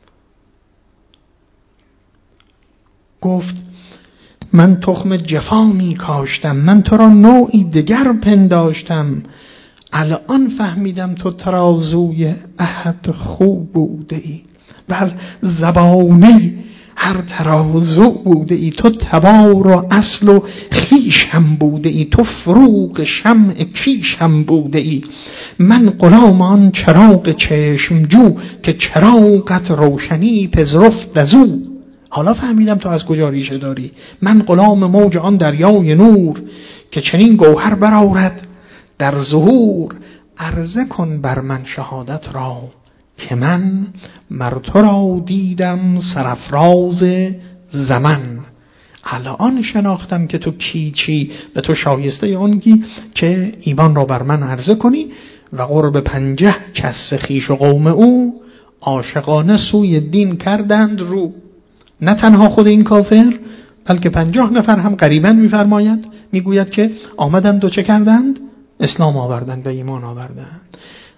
گفت من تخم جفا می کاشتم، من تو را نوعی دیگر پنداشتم، الان فهمیدم تو ترازوی احد خوب بوده ای، و زبانه هر ترازو بوده ای. تو تبار و اصل و خیش هم بوده ای، تو فروغ شمع کیش هم بوده ای. من غلام آن چراغ چشم جو، که چراغت روشنی پذرفت ازو. حالا فهمیدم تو از کجا ریشه داری. من غلام موج آن دریای نور، که چنین گوهر برآورد در ظهور. عرضه کن بر من شهادت را، که من مر تو را دیدم سرافراز زمن. الان شناختم که تو کی چی و تو شایسته اونگی که ایمان را بر من عرضه کنی. و قرب پنجه کس خویش و قوم او، عاشقانه سوی دین کردند رو. نه تنها خود این کافر بلکه پنجاه نفر هم قریباً می‌فرماید، میگوید که آمدند و چه کردند؟ اسلام آوردند و ایمان آوردند.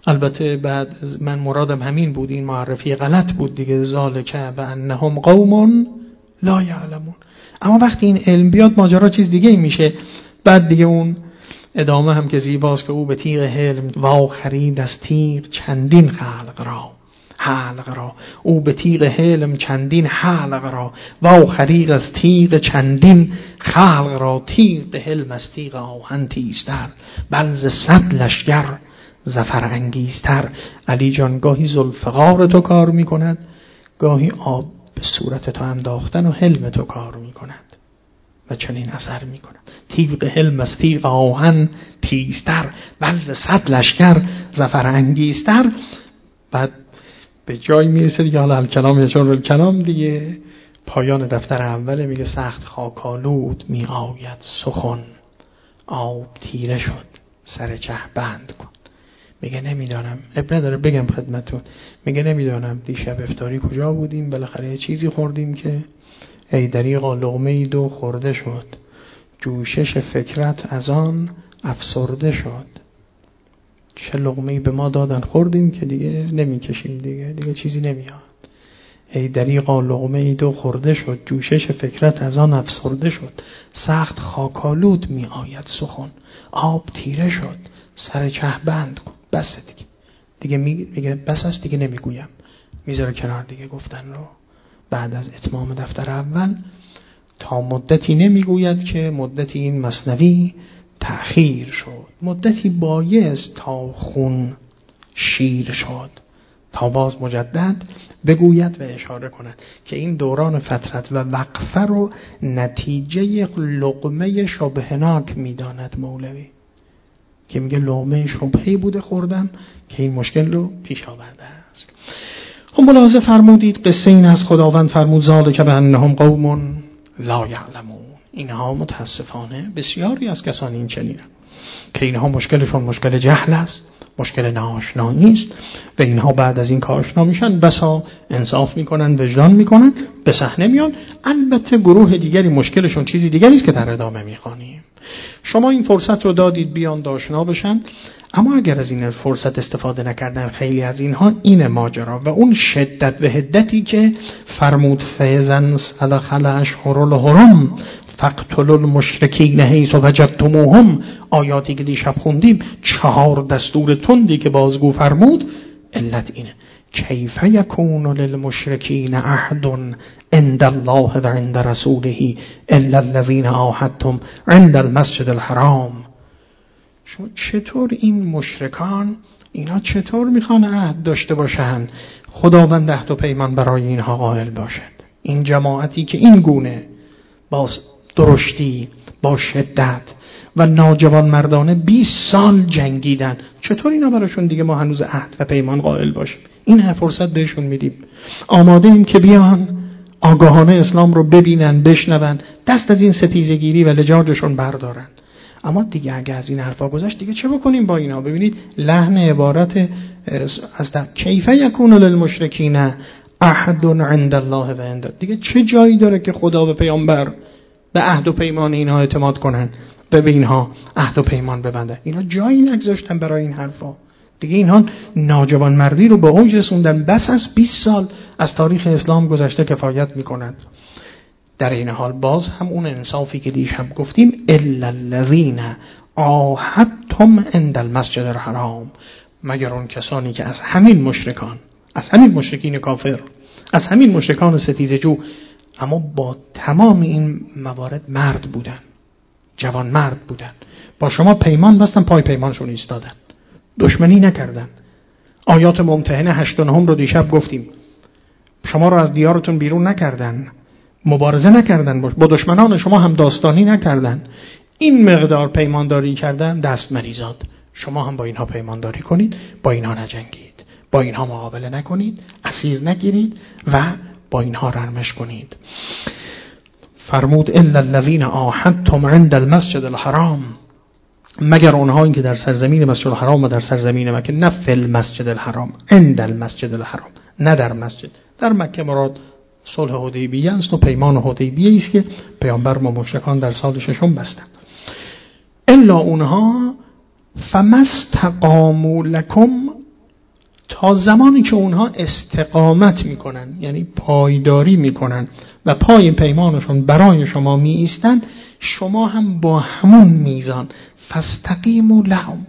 البته بعد من مرادم همین بود، این معرفی غلط بود دیگه، ذالک و انهم قوم لا یعلمون. اما وقتی این علم بیاد ماجرا چیز دیگه میشه. بعد دیگه اون ادامه هم که زیباست که او به تیغ حلم واو خرید از تیغ چندین خلق را حلق را او به تیغ حلم چندین حلق را واو خرید از تیغ چندین خلق را تیغ حلم از تیغ آهن تیزتر بل ز صد لشکر ظفر انگیزتر. علی جان گاهی ذوالفقار تو کار میکند، گاهی آب به صورت تو انداختن و حلم تو کار میکند و چنین اثر میکند. تیغ حلم از تیغ آهن تیزتر بل ز صد لشکر ظفر انگیزتر. بعد به جای میرسه دیگه، حالا الکلام یشار الکلام دیگه، پایان دفتر اوله میگه سخت خاکالود می آید سخن آب تیره شد سر چه بند کن. میگه نمیدانم، اب نداره بگم خدمتون، میگه نمیدانم دیشب افطاری کجا بودیم، بالاخره یه چیزی خوردیم که ای دریغا لقمه ای دو خورده شد جوشش فکرت از آن افسرده شد. چه لقمه‌ای به ما دادن خوردیم که دیگه نمیکشیم، دیگه دیگه چیزی نمیاد. ای دریغا لقمه‌ای دو خورده شد جوشش فکرت از آن افسرده شد. سخت خاکالود می آید سخن آب تیره شد سر چه بند کن. بس دیگه دیگه میگه بس است دیگه نمیگویم، میذاره کنار دیگه گفتن رو. بعد از اتمام دفتر اول تا مدتی نمیگوید که مدتی این مثنوی تأخیر شد، مدتی بایست تا خون شیر شد، تا باز مجدد بگوید و اشاره کند که این دوران فترت و وقفه رو نتیجه لقمه شبهناک میداند مولوی، که میگه لقمه شبهی بوده خوردم که این مشکل رو پیش آورده است. خب ملاحظه فرمودید قصه این از خداوند فرمود ذالک بانهم قوم لا یعلمون. اینها متاسفانه بسیاری از کسانی این چنینند که اینها مشکلشون مشکل جهل است، مشکل ناآشنایی است و اینها بعد از این که آشنا میشن بسا انصاف میکنن، وجدان میکنن، به صحنه میان. البته گروه دیگری مشکلشون چیزی دیگری است که در ادامه میخوانیم. شما این فرصت رو دادید بیان آشنا بشن، اما اگر از این فرصت استفاده نکردن خیلی از اینها این ماجرا و اون شدت و حدتی که فرمود فیزن سلخل اشهر الحرم فقتل المشرکین حیث وجدتموهم، آیاتی که دیشب خوندیم چهار دستور تندی که بازگو فرمود، علت اینه کیف یکون للمشرکین عهد عند الله و عند رسوله الا الذین عاهدتم عند المسجد الحرام. شما چطور این مشرکان اینا چطور میخوان عهد داشته باشن، خداوند عهد و پیمان برای اینها قائل باشد؟ این جماعتی که این گونه با درشتی، با شدت و ناجوان مردانه بیست سال جنگیدن، چطور اینا براشون دیگه ما هنوز عهد و پیمان قائل باشیم؟ این فرصت بهشون میدیم، آماده ایم که بیان آگاهانه اسلام رو ببینن، بشنون، دست از این ستیزگیری و لجاجشون بردارن. اما دیگه اگه از این حرفا گذشت دیگه چه بکنیم با اینا؟ ببینید لحن عبارت از کیف یکون للمشرکین عهد عند الله و عند، دیگه چه جایی داره که خدا و پیامبر به عهد و پیمان اینها اعتماد کنن، به اینها عهد و پیمان ببندن؟ اینا جایی نگذاشتن برای این حرفا. دیگه اینها ناجوان مردی رو به اوج رسوندن، بس از بیست سال از تاریخ اسلام گذشته کفایت میکنند. در این حال باز هم اون انصافی که دیشب گفتیم الا الذین عاهدتم عند المسجد الحرام، مگر اون کسانی که از همین مشرکان، از همین مشرکین کافر، از همین مشرکان ستیزجو، اما با تمام این موارد مرد بودن، جوان مرد بودن، با شما پیمان بستن، پای پیمانشون ایستادن، دشمنی نکردن. آیات ممتحنه هشت و نهم رو دیشب گفتیم، شما رو از دیارتون بیرون نکردن، مبارزه نکردن، با دشمنان شما هم داستانی نکردن، این مقدار پیمانداری کردن، دست مریزاد. شما هم با اینها پیمانداری کنید، با اینها نجنگید، با اینها مقابله نکنید، اسیر نگیرید و با اینها رمش کنید. فرمود الا الذین عاهدتم عند المسجد الحرام، مگر اونهایی که در سرزمین مسجد الحرام و در سرزمین مکه، نه فی المسجد الحرام، عند المسجد الحرام، نه در مسجد. در مکه مراد صلح حدیبیه است و پیمان حدیبیه است که پیامبر با مشرکان در سال ششم بستند. الا اونها فمستقاموا لکم تا زمانی که اونها استقامت میکنن، یعنی پایداری میکنن و پای پیمانشون برای شما می ایستن، شما هم با همون میزان فاستقیموا لهم،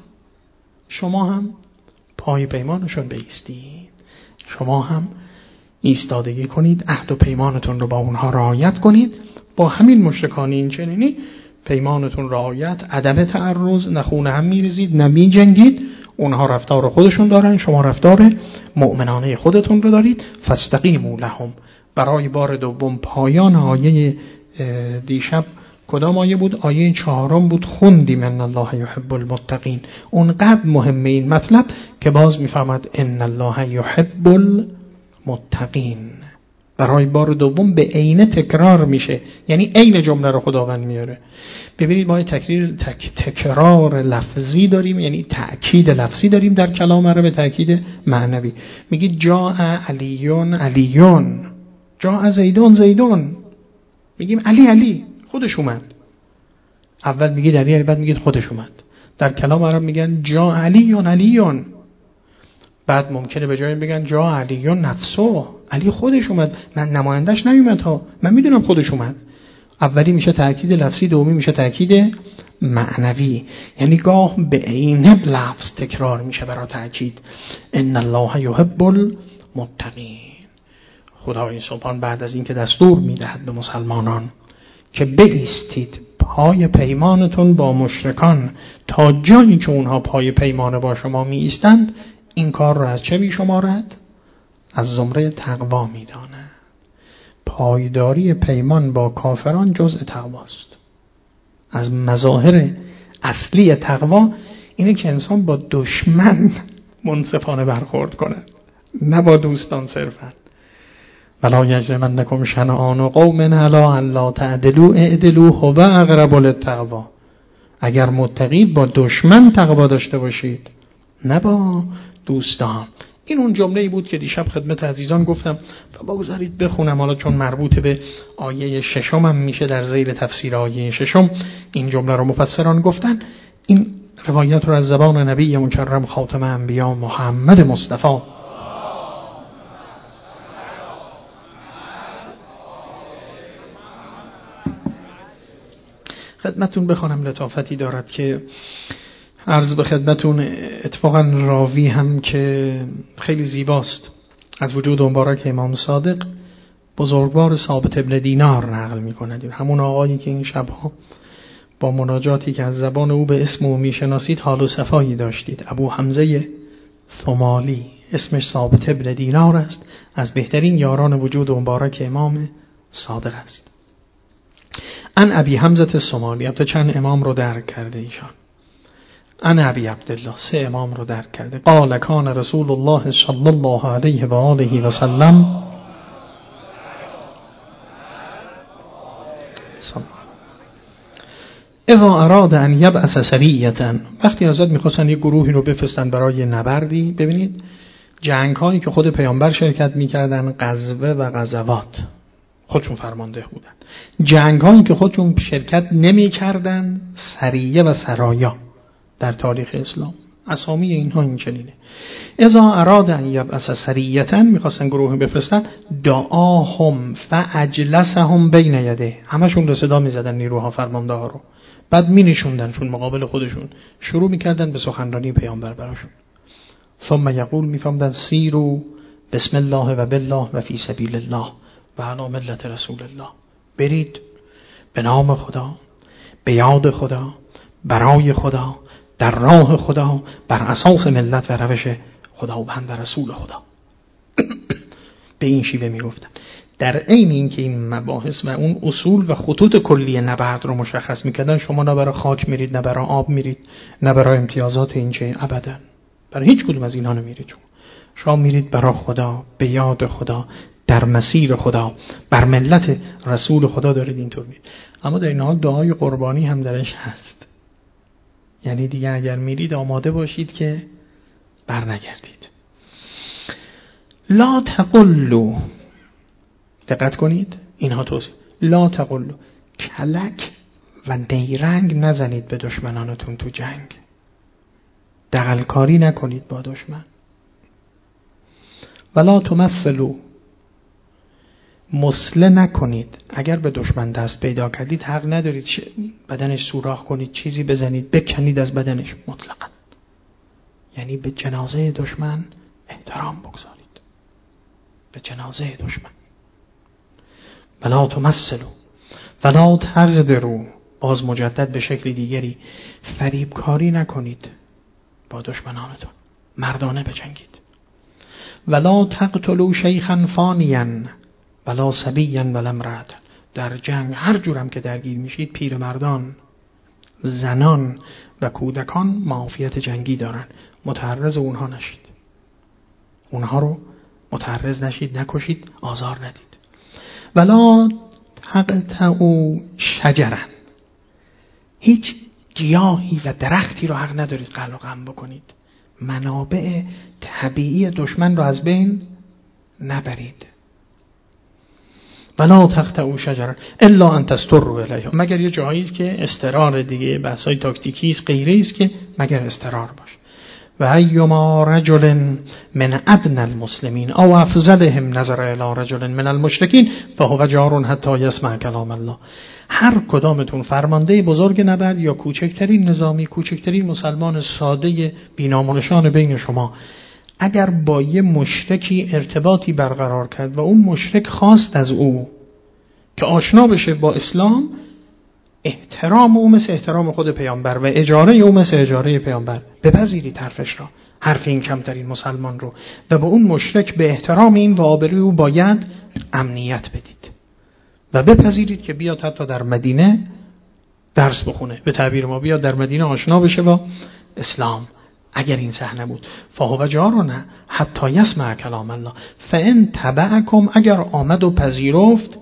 شما هم پای پیمانشون بایستید، شما هم ایستادگی کنید، عهد و پیمانتون رو با اونها رعایت کنید. با همین مشرکان این چنینی پیمانتون رعایت، عدم تعرض، نه خون هم میریزید نه می جنگید. اونها رفتار خودشون دارن، شما رفتار مؤمنانه خودتون رو دارید. فاستقیموا لهم. برای بار دوم پایان آیه دیشب کدام آیه بود؟ آیه چهارم بود، خوندیم ان الله یحب المتقین. اونقدر مهمه این مطلب که باز میفهمد ان الله یحب المتقین. برای بار دوم به عینه تکرار میشه، یعنی عین جمله رو خداوند میاره. ببینید ما تکرار تک تکرار لفظی داریم، یعنی تأکید لفظی داریم در کلام عربی، تأکید معنوی. میگید جاء علیون علیون، جاء زیدون زیدون، میگیم علی علی خودش اومد. اول میگید علی علی، بعد میگید خودش اومد. در کلام عرب میگن جاء علیون علیون، بعد ممکنه به جای بگن جاء علیون نفسه، علی خودش اومد، من نمایندش نیومد ها، من میدونم خودش اومد. اولی میشه تأکید لفظی، دومی میشه تأکید معنوی، یعنی گاه به عین لفظ تکرار میشه برای تأکید. ان الله یحب المتقین. خدای سبحان بعد از اینکه دستور میدهد به مسلمانان که بایستید پای پیمانتون با مشرکان تا جایی که اونها پای پیمان با شما می ایستند، این کار را از چه می شمارد؟ از زمره تقوا می داند. پایداری پیمان با کافران جزء تقواست. از مظاهر اصلی تقوا اینه که انسان با دشمن منصفانه برخورد کنه، نه با دوستان صرفا. ولا یجرمنکم شنآن قوم علی الا تعدلوا اعدلوا هو اقرب للتقوی. اگر متقید با دشمن تقوا داشته باشید، نه با دوستان. این اون جمله‌ای بود که دیشب خدمت عزیزان گفتم و بگذارید بخونم، حالا چون مربوط به آیه ششم هم میشه در ذیل تفسیر آیه ششم این جمله رو مفسران گفتن. این روایت رو از زبان نبی مکرم خاتم انبیا محمد مصطفی خدمتون بخونم. لطافتی دارد که عرض به خدمتون، اتفاقا راوی هم که خیلی زیباست از وجود مبارک امام صادق، بزرگوار ثابت ابن دینار نقل می‌کند. همون آقایی که این شبها با مناجاتی که از زبان او به اسم او میشناسید حال و صفایی داشتید. ابو حمزه ثمالی، اسمش ثابت ابن دینار است، از بهترین یاران وجود مبارک امام صادق است. ان ابی حمزه ثمالی، البته چند امام رو درک کرده ایشان. ان ابی عبدالله، سه امام رو درک کرده. قال کان رسول الله صلی الله علیه و آله و سلم اذا اراد ان یبعث سریة، وقتی حضرت میخواستن یک گروهی رو بفرستن برای نبردی. ببینید جنگ هایی که خود پیامبر شرکت میکردن، غزوه و غزوات، خودشون فرمانده بودن. جنگ هایی که خودشون شرکت نمیکردن، سریه و سرایا در تاریخ اسلام. اسامی اینها این چنینه. اذا اراد ان یبعث سریة، میخواستن گروهی بفرستن، دعاهم فاجلسهم بین یده، همشون رو صدا میزدن نیروها فرمانده ها رو، بعد می نشوندن چون مقابل خودشون، شروع میکردن به سخنرانی پیامبر براشون. ثم یقول، میفهمدن سیرو بسم الله و بالله و فی سبیل الله و علی ملت رسول الله، برید به نام خدا، به یاد خدا، برای خدا، در راه خدا، بر اساس ملت و روش خداوند و رسول خدا. به این شیوه میگفتن. در عین اینکه این مباحث و اون اصول و خطوط کلی نبرد رو مشخص میکردن، شما نه برای خاک میرید، نه برای آب میرید، نه برای امتیازات اینجا، ابدا برای هیچ کدوم از اینها نمیرید. شما شما میرید برای خدا، به یاد خدا، در مسیر خدا، بر ملت رسول خدا دارید اینطور میرید. اما در این حال دعای قربانی هم درش هست، یعنی دیگه اگر میرید آماده باشید که بر نگردید. لا تقلوا، دقت کنید اینها توصیه، لا تقلوا، کلک و نیرنگ نزنید به دشمنانتون تو جنگ، دغلکاری نکنید با دشمن. ولا تمثلوا، مسله نکنید. اگر به دشمن دست پیدا کردید حق ندارید بدنش سوراخ کنید، چیزی بزنید، بکنید از بدنش مطلقا. یعنی به جنازه دشمن احترام بگذارید، به جنازه دشمن. ولا تمثلوا ولا تغدروا، باز مجدد به شکل دیگری، فریبکاری نکنید با دشمنانتون، مردانه بجنگید. ولا تقتلوا شیخا فانیا ولا صبیا ولا امرأة، در جنگ هر جورم که درگیر میشید، پیرمردان، زنان و کودکان معافیت جنگی دارن، متعرض اونها نشید، اونها رو متعرض نشید، نکشید، آزار ندید. ولا تقطعوا شجرا، هیچ گیاهی و درختی رو حق ندارید قلع و قم بکنید، منابع طبیعی دشمن رو از بین نبرید. ولا تقطعوا شجرا الا ان تضطروا الیه، مگر یه جایی که اضطرار دیگه، بحثای تاکتیکی است، غیره است که مگر اضطرار باشه. و ایما رجل من ادنى المسلمین او افضلهم نظر الی رجل من المشرکین فهو جار حتی یسمع کلام الله، هر کدامتون فرمانده بزرگ نبرد یا کوچکترین نظامی، کوچکترین مسلمان ساده بینام و نشان بین شما، اگر با یه مشرکی ارتباطی برقرار کرد و اون مشرک خواست از او که آشنا بشه با اسلام، احترام او مثل احترام خود پیامبر و اجاره او مثل اجاره پیامبر، بپذیرید حرفش را، حرف این کمترین مسلمان رو، و با اون مشرک به احترام این و آبروی او باید امنیت بدید و بپذیرید که بیاد حتی در مدینه درس بخونه، به تعبیر ما بیاد در مدینه آشنا بشه با اسلام. اگر این صحنه بود، فهو جارنا حتی یسمع کلام الله فان تبعکم، اگر آمد و پذیرفت،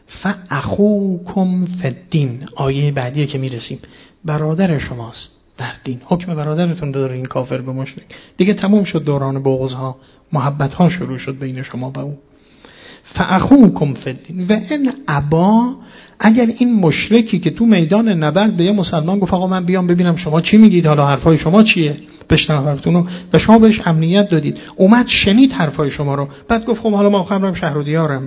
فاخوکم فی الدین، آیه بعدیه که میرسیم، برادر شماست در دین، حکم برادرتون داره این کافر به مشرک. دیگه تموم شد دوران بغض‌ها، محبت‌ها شروع شد بین شما و او. فاخوکم فی الدین و ان ابا، اگر این مشرکی که تو میدان نبرد به یه مسلمان گفت آقا من بیام ببینم شما چی میگید، حالا حرفای شما چیه، بشنوم حرفتون رو، و شما بهش امنیت دادید، اومد شنید حرفای شما رو، بعد گفت خب حالا ما خبرم شهر و دیارم،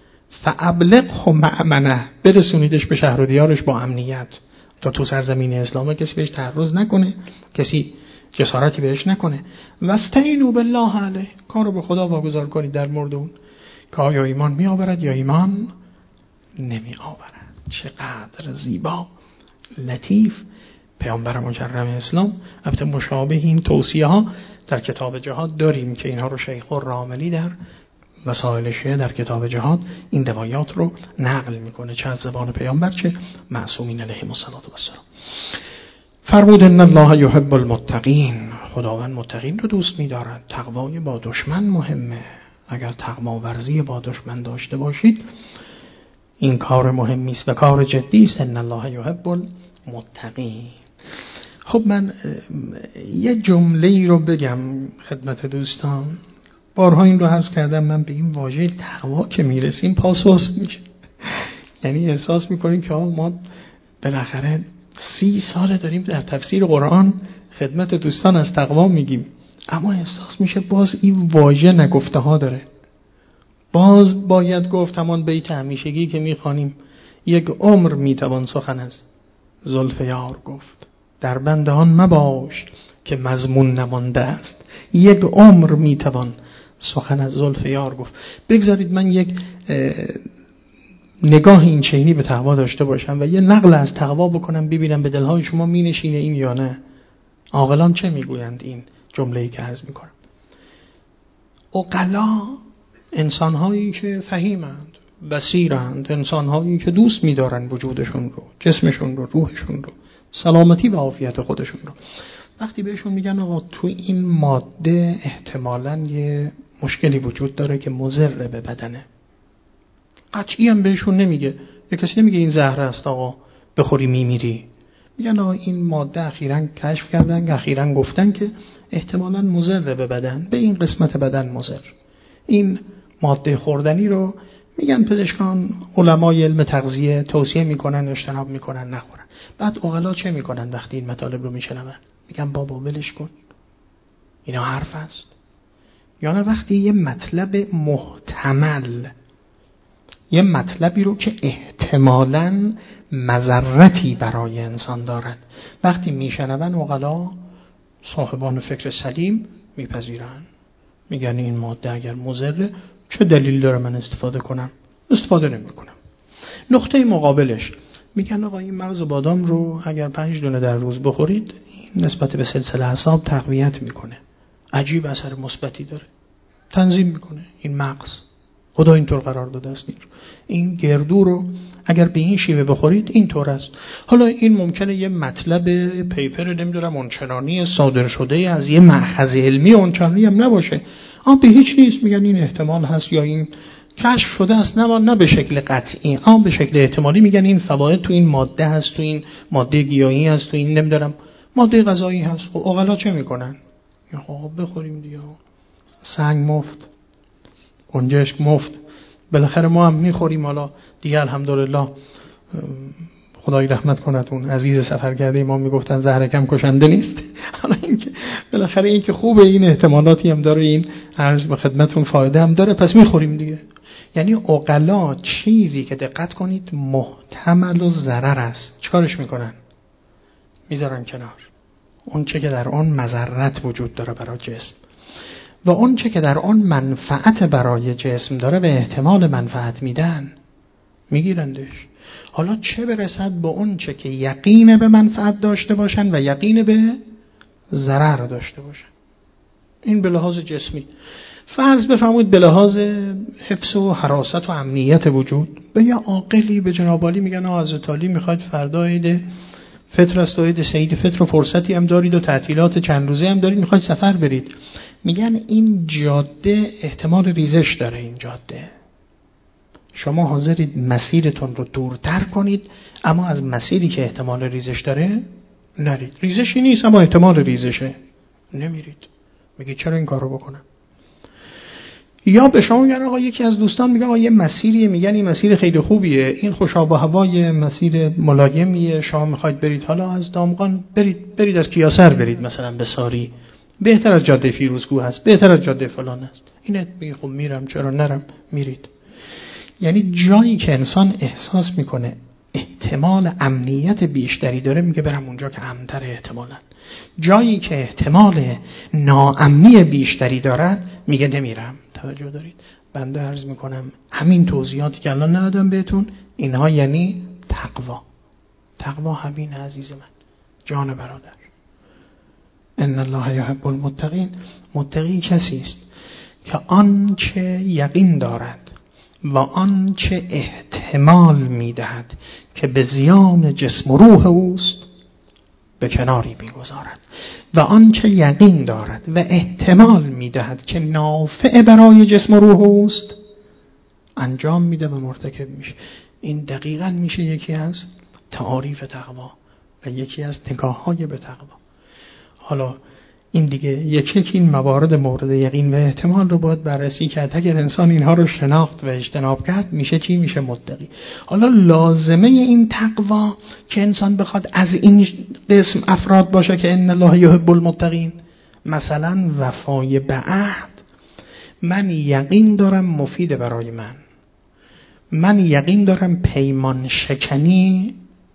فابلغه مأمنه، برسونیدش به شهر و دیارش با امنیت، تا تو سرزمین اسلام کسی بهش تعرض نکنه، کسی جسارتی بهش نکنه. واستعینوا بالله علیه، کارو به خدا واگذار کنید در مورد اون که آیا ایمان می آورد یا ایمان نمی آورد. چقدر زیبا، لطیف پیامبر مکرم اسلام. البته مشابه این توصیه ها در کتاب جهاد داریم که اینها رو شیخ الراملی در مسائل شیعه در کتاب جهاد این روایات رو نقل میکنه، چه از زبان پیامبر چه معصومین علیهم الصلوة و السلام. فرمود ان الله یحب المتقین، خداوند متقین رو دوست می‌دارد. تقوای با دشمن مهمه. اگر تقوا ورزی با دشمن داشته باشید این کار مهمی است و کار جدی است. ان الله یحب المتقین. خب من یه جمله‌ای رو بگم خدمت دوستان. بارها این رو عرض کردم، من به این واژه تقوا که میرسیم پا سست میشه. یعنی احساس میکنیم که ما بالاخره سی سال داریم در تفسیر قرآن خدمت دوستان از تقوا میگیم، اما احساس میشه باز این واژه نگفته ها داره. باز باید گفت همان بیت همیشگی که میخوانیم، یک عمر میتوان سخن از زلف یار گفت، در بند آن مباش که مضمون نمانده است. یک عمر میتوان سخن از زلف یار گفت. بگذارید من یک نگاه این چینی به تقوا داشته باشم و یه نقل از تقوا بکنم، ببینم به دلهای شما می نشینه این یا نه. عاقلان چه میگویند این جمله‌ای که عرض میکنم؟ عقلا انسان‌هایی که فهیمند، بصیرند، انسان‌هایی که دوست می‌دارن وجودشون رو، جسمشون رو، روحشون رو، سلامتی و عافیت خودشون رو، وقتی بهشون میگن آقا تو این ماده احتمالاً یه مشکلی وجود داره که مضر به بدنه، قطعی هم بهشون نمیگه، یه کسی نمیگه این زهر است آقا بخوری میمیری، میگن آقا این ماده اخیراً کشف کردن، اخیراً گفتن که احتمالاً مضر به بدن، به این قسمت بدن مضر، این ماده خوردنی رو میگن پزشکان، علمای علم تغذیه توصیه میکنن اجتناب میکنن نخورن. بعد عقلا چه میکنن وقتی این مطالب رو میشنون؟ میگن بابا ولش کن، اینا حرف است، یا نه وقتی یه مطلب محتمل، یه مطلبی رو که احتمالاً مضرتی برای انسان دارد، وقتی میشنون عقلا صاحبان فکر سلیم میپذیرن، میگن این ماده اگر مضره چه دلیل داره من استفاده کنم؟ استفاده نمی کنم. نقطه مقابلش میگن آقا این مغز بادام رو اگر پنج دونه در روز بخورید این نسبت به سلسله اعصاب تقویت میکنه، عجیب اثر مثبتی داره، تنظیم میکنه. این مغز خدا اینطور قرار داده است. این گردو رو اگر به این شیوه بخورید اینطور است. حالا این ممکنه یه مطلب پیپر نمیدونم اونچنانی صادر شده از یه مأخذ علمی اونچنانی هم نباشه، اما به هیچ نیست، میگن این احتمال هست یا این کشف شده است، نه نه به شکل قطعی، اما به شکل احتمالی میگن این فواید تو این ماده هست، تو این ماده گیاهی هست، تو این نمیدونم ماده غذایی هست. خب عقلا چه میکنن؟ خب بخوریم دیگه، سنگ مفت، گنجشک مفت، بالاخره ما هم میخوریم. حالا دیگه الحمدلله خدای رحمت کند اون عزیز سفر کرده ما میگفتن زهر کم کشنده نیست. حالا اینکه بالاخره این که خوبه، این احتمالاتی هم داره، این عرض به خدمتون فایده هم داره، پس میخوریم دیگه. یعنی عقلا چیزی که دقت کنید محتمل و ضرر است چیکارش میکنن؟ میذارن کنار. اون چه که در آن مضرت وجود داره برای جسم و اون چه که در آن منفعت برای جسم داره به احتمال منفعت میدن، میگیرندش. حالا چه برسد به اون چه که یقین به منفعت داشته باشن و یقین به ضرر داشته باشن. این به لحاظ جسمی. فرض بفرمایید به لحاظ حفظ و حراست و امنیت وجود، به یه عاقلی به جناب عالی میگن آ حضرت عالی میخواید فردا عید فطر است و عید سعید فطر و فرصتی هم دارید و تعطیلات چند روزه هم دارید، میخواید سفر برید. میگن این جاده احتمال ریزش داره، این جاده شما حاضرید مسیرتون رو دورتر کنید اما از مسیری که احتمال ریزش داره نرید. ریزشی نیست اما احتمال ریزشه، نمیرید. میگه چرا این کارو بکنم؟ یا به شما میگن آقا یکی از دوستان میگه آقا یه مسیریه، میگن این مسیر خیلی خوبیه، این خوش آب و هوای مسیر ملایمیه، شما میخواید برید حالا از دامغان برید برید از کیاسر برید مثلا به ساری، بهتر از جاده فیروزکوه هست، بهتر از جاده فلان است. اینه میگه خب میرم، چرا نرم؟ میرید. یعنی جایی که انسان احساس میکنه احتمال امنیت بیشتری داره میگه برم اونجا که امن‌تر احتمالاً. جایی که احتمال ناامنی بیشتری دارد میگه نمیرم. توجه دارید؟ بنده عرض میکنم همین توضیحاتی که الان ندادم بهتون اینها یعنی تقوا. تقوا همین عزیز من، جان برادر. ان الله یحب المتقین. متقی کسی است که آنچه یقین دارد و آنچه احتمال میدهد که به زیان جسم و روح اوست به کناری میگذارد و آنچه یقین دارد و احتمال میدهد که نافع برای جسم و روح اوست انجام میده و مرتکب میشه. این دقیقاً میشه یکی از تعاریف تقوا و یکی از نگاه‌های به تقوا. حالا این دیگه یکی که این موارد مورد یقین و احتمال رو باید بررسی کرد. اگر انسان اینها رو شناخت و اجتناب کرد میشه چی؟ میشه متقی. حالا لازمه این تقوا که انسان بخواد از این قسم افراد باشه که ان الله یحب المتقین، مثلا وفای به عهد، من یقین دارم مفید برای من، من یقین دارم پیمان شکنی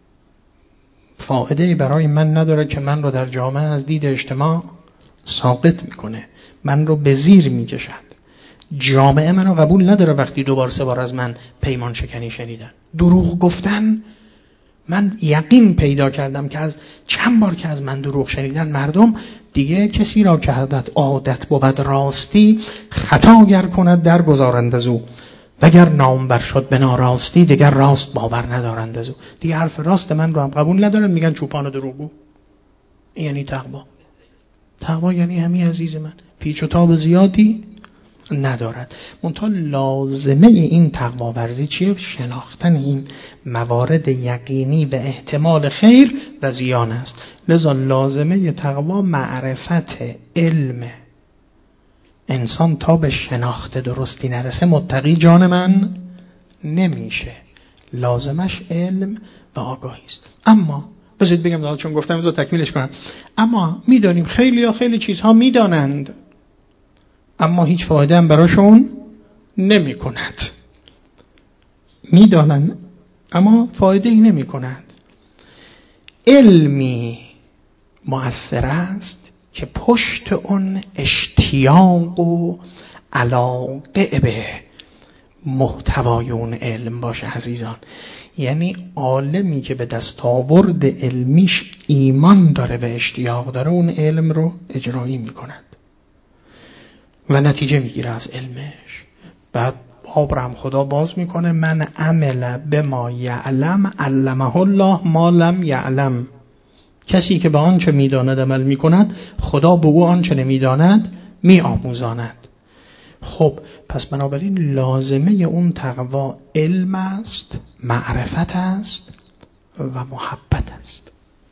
فایده برای من نداره که من رو در جامعه از دید اجتماع ساقط میکنه، من رو به زیر میکشد، جامعه من رو قبول نداره وقتی دو بار سه بار از من پیمان شکنی شنیدن. دروغ گفتن، من یقین پیدا کردم که از چند بار که از من دروغ شنیدن مردم دیگه کسی را که عادت عادت بود راستی خطا گر کند در گذارند از او وگر نامبر شد به ناراستی دیگر راست باور ندارند از او. دیگه حرف راست من رو هم قبول ندارن، میگن چوپان و دروغگو. این یعنی تقوا. تقوا یعنی همین عزیز من پیچ و تاب زیادی ندارد. منتها لازمه این تقوا ورزی چیه؟ شناختن این موارد یقینی و احتمال خیر و زیان است. لذا لازمه تقوا معرفت علم. انسان تا به شناخت درستی نرسه متقی جان من نمیشه. لازمش علم و آگاهی است. اما بذارید بگم داد چون گفتم بذار تکمیلش کنم. اما میدانیم خیلی یا خیلی چیزها میدانند اما هیچ فایده هم براشون نمی کند. می دانند اما فایده ای نمی کند. علمی مؤثر است که پشت اون اشتیاق و علاقه به محتوای اون علم باشه عزیزان. یعنی عالمی که به دستاورد علمیش ایمان داره و اشتیاق داره اون علم رو اجرایی میکند و نتیجه میگیره از علمش. بعد باب هم خدا باز میکنه من عمل بما یعلم علمه الله ما لم یعلم. کسی که به آنچه میداند عمل میکند خدا به او آنچه نمیداند میآموزاند. خب پس بنابراین لازمه اون تقوا علم است، معرفت است و محبت است.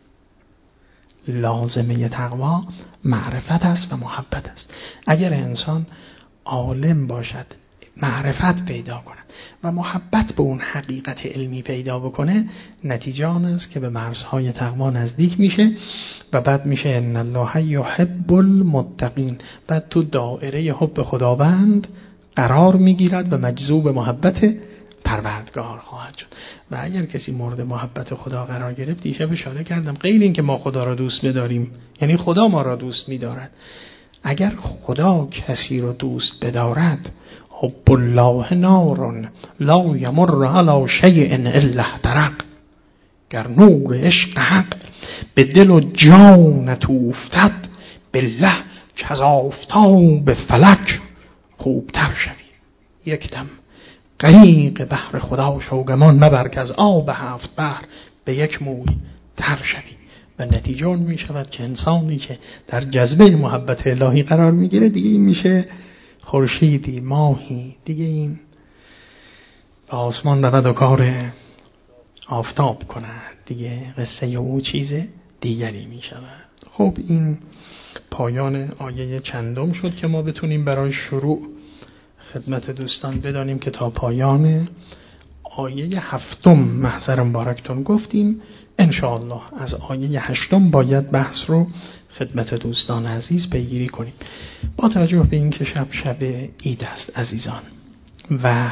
لازمه تقوا معرفت است و محبت است. اگر انسان عالم باشد، معرفت پیدا کند و محبت به اون حقیقت علمی پیدا بکنه، نتیجه آن است که به مرزهای تقوا نزدیک میشه و بعد میشه ان الله یحب المتقین. بعد تو دایره حب خداوند قرار میگیرد و مجذوب محبت پروردگار خواهد شد. و اگر کسی مورد محبت خدا قرار گرفت، دیشب اشاره کردم، غیر این که ما خدا را دوست بداریم، یعنی خدا ما را دوست می‌دارد. اگر خدا کسی را دوست بدارد، حب الله نار لا یمر علی شیء الا احترق. گر نور عشق حق به دل و جانت افتد، بالله که از آفتاب فلک خوبتر شوی. یک دم غریق بحر خدا شو، گمان مبر که از آب هفت بحر به یک موی تر شوی. و نتیجه اون می شود که انسانی که در جذبه محبت الهی قرار می گیره، دیگه این میشه خورشیدی، ماهی، دیگه این به آسمان رود و کار آفتاب کند، دیگه قصه او چیز دیگری می شود. خب این پایان آیه چندم شد که ما بتونیم برای شروع خدمت دوستان بدانیم که تا پایان آیه هفتم محضر مبارکتون گفتیم. انشاءالله از آیه هشتم باید بحث رو خدمت دوستان عزیز پیگیری کنیم. با توجه به این که شب شب عید است عزیزان و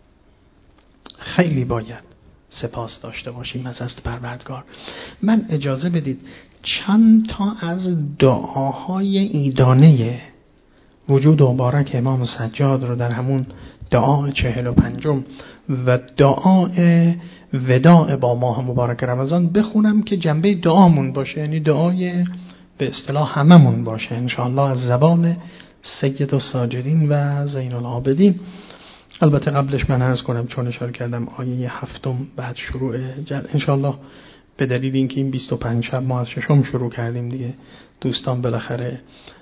خیلی باید سپاس داشته باشیم از دست پروردگار، من اجازه بدید چند تا از دعاهای عیدانه وجود مبارک امام سجاد رو در همون دعا چهل و پنجم و دعای وداع با ماه مبارک رمضان بخونم که جنبه دعامون باشه، یعنی دعای به اصطلاح هممون باشه انشاءالله از زبان سید الساجدین و زین العابدین. البته قبلش من عرض کنم چون اشاره کردم آیه هفتم بعد شروع انشاءالله به دلیل اینکه این بیست و پنج شب ما از ششم شروع کردیم دیگه، دوستان بالاخره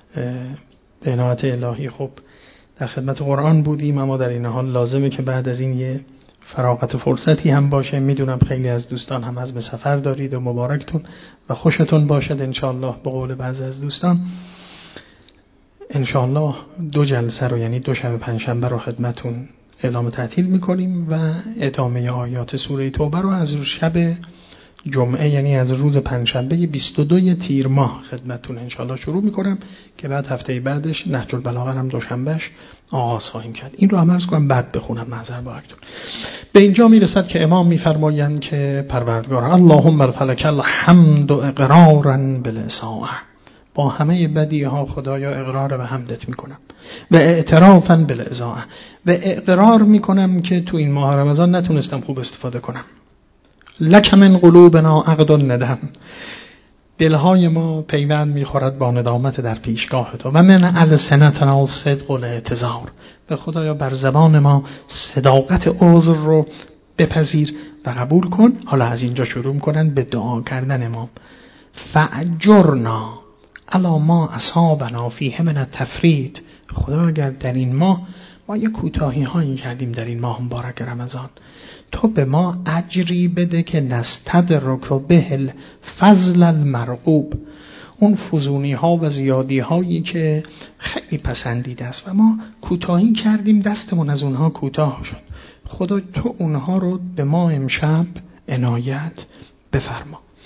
به عنایت الهی خب در خدمت قرآن بودیم، اما در این حال لازمه که بعد از این یه فراغت فرصتی هم باشه. میدونم خیلی از دوستان هم از به سفر دارید و مبارکتون و خوشتون باشد انشاءالله. به قول بعضی از دوستان انشاءالله دو جلسه رو، یعنی دو شب پنجشنبه رو خدمتون اعلام تعطیل میکنیم و ادامه آیات سوره توبه رو از شب جمعه، یعنی از روز پنجشنبه بیست و دو تیر ماه خدمتتون انشاءالله شروع میکنم که بعد هفته بعدش نهج البلاغه هم دوشنبهش آغاز خواهیم کرد. این رو هم عرض کنم بعد بخونم معذر باکتون. به اینجا میرسد که امام میفرمایند که پروردگار اللهم الفلک الحمد اقرارا بالاطاعه، با همه بدیها خدایا اقرار به حمدت میکنم و اعترافا بالاذاعه، و اقرار میکنم که تو این ماه رمضان نتونستم خوب استفاده کنم. لک من قلوبنا عقد الندم، دلهای ما پیوند میخورد با ندامت در پیشگاه تو. و من السنتنا صدق الاعتذار، به خدایا بر زبان ما صداقت عذر رو بپذیر و قبول کن. حالا از اینجا شروع میکنن به دعا کردن امام. فاجرنا علی ما اصابنا فیه من التفرید، خدا اگر در این ماه ما یه کوتاهی هایی کردیم در این ماه مبارک رمضان، تو به ما اجری بده که نستدرک به الفضل المرغوب، اون فزونی ها و زیادی هایی که خیلی پسندیده است و ما کوتاهی کردیم، دستمون از اونها کوتاه شد. خدا تو اونها رو به ما امشب عنایت بفرما.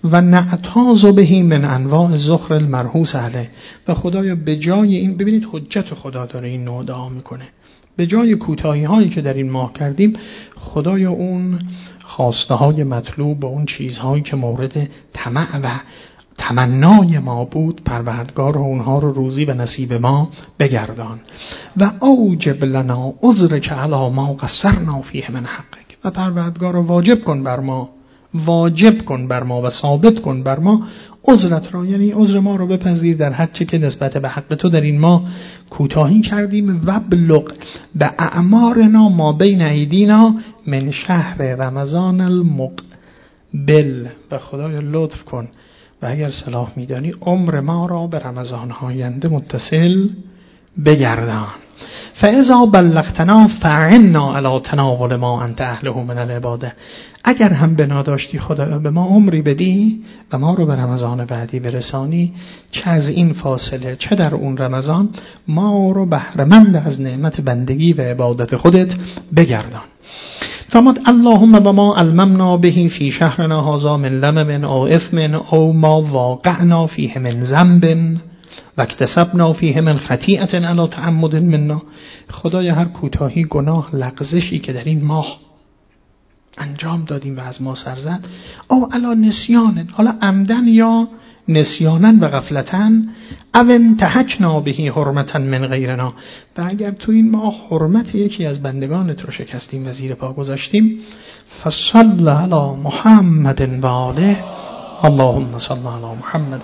و نعتاز بهی من انواع الزخر المرهوس علیه. و خدایا به جای این، ببینید حجت خدا داره این نوع دعا میکنه، به جای کوتاهی هایی که در این ماه کردیم، خدایا اون خواسته های مطلوب و اون چیزهایی که مورد طمع و تمنای ما بود، پروردگار و اونها رو روزی و نصیب ما بگردان. و اوجب لنا عذرک علی ما قصرنا فیه من حقک. و پروردگار رو واجب کن بر ما، واجب کن بر ما و ثابت کن بر ما عذرت را، یعنی عذر ما رو بپذیر در هر چه که نسبت به حق تو در این ما کوتاهی کردیم. و بلغ به اعمارنا ما بین ایدینا من شهر رمضان المقبل. و خدای لطف کن و اگر صلاح می‌دانی عمر ما را به رمضان آینده متصل بگردان. فاذا بلغتنا فعنا علی تناول ما انت اهله من العباده. اگر هم بنا داشتی خدا به ما عمری بدی و ما رو به رمضان بعدی برسانی، چه از این فاصله چه در اون رمضان، ما رو بهره‌مند از نعمت بندگی و عبادت خودت بگردان. فرمود اللهم و ما علمنا به فی شهرنا هذا من لمم او اثم او ما واقعنا فیه من ذنب و اکتسبنا فیه من خطیئة علی تعمد منا. خدایا هر کوتاهی، گناه، لغزشی که در این ماه انجام دادیم و از ما سر زد، او علی نسیان، حالا عمدن یا نسیانن و غفلتن، او انتهکنا بهی حرمتا من غیرنا، و اگر تو این ماه حرمت یکی از بندگانت رو شکستیم و زیر پا گذاشتیم، فصل علی محمد و آله اللهم صل علی محمد.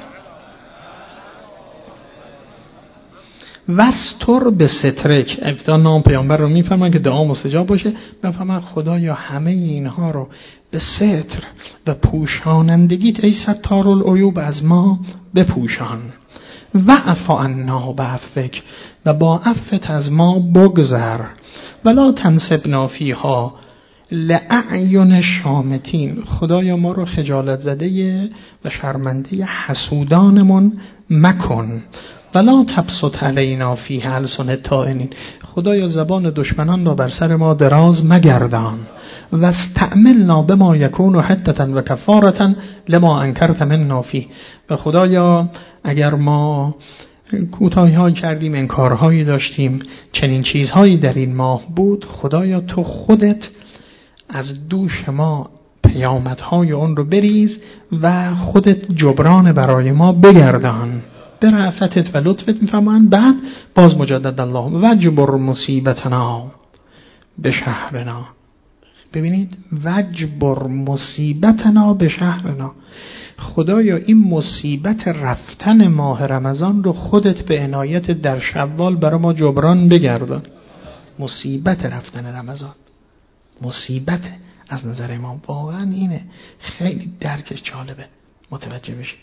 وستر به سترک. ابتدا نام پیامبر رو میفهمن که دعا مستجاب باشه، بفهمن خدایا همه اینها رو به ستر و پوشانندگیت ای ستار العیوب از ما بپوشان. و عفا عنا بعفوک، و با عفت از ما بگذر. ولا تنسبنا فیها لأعین شامتین. خدایا ما رو خجالت زده و شرمنده حسودانمون مکن. ولا تبسط علینا فیه السن الطاعنین. خدایا زبان دشمنان را بر سر ما دراز مگردان. و استعملنا بما یکون حدة و کفارة لما انکرت منا فیه. و خدایا اگر ما کوتاهی های کردیم، انکارهایی داشتیم، چنین چیزهایی در این ماه بود، خدایا تو خودت از دوش ما پیامدهای اون رو بریز و خودت جبران برای ما بگردان به رأفتت و لطفت. میفهمن بعد باز مجدد الله وجبر مصیبتنا به شهرنا. ببینید وجبر مصیبتنا به شهرنا. خدایا این مصیبت رفتن ماه رمضان رو خودت به عنایت در شوال برای ما جبران بگردان. مصیبت رفتن رمضان، مصیبت از نظر ما واقعا اینه، خیلی درکش جالبه، متوجه بشی.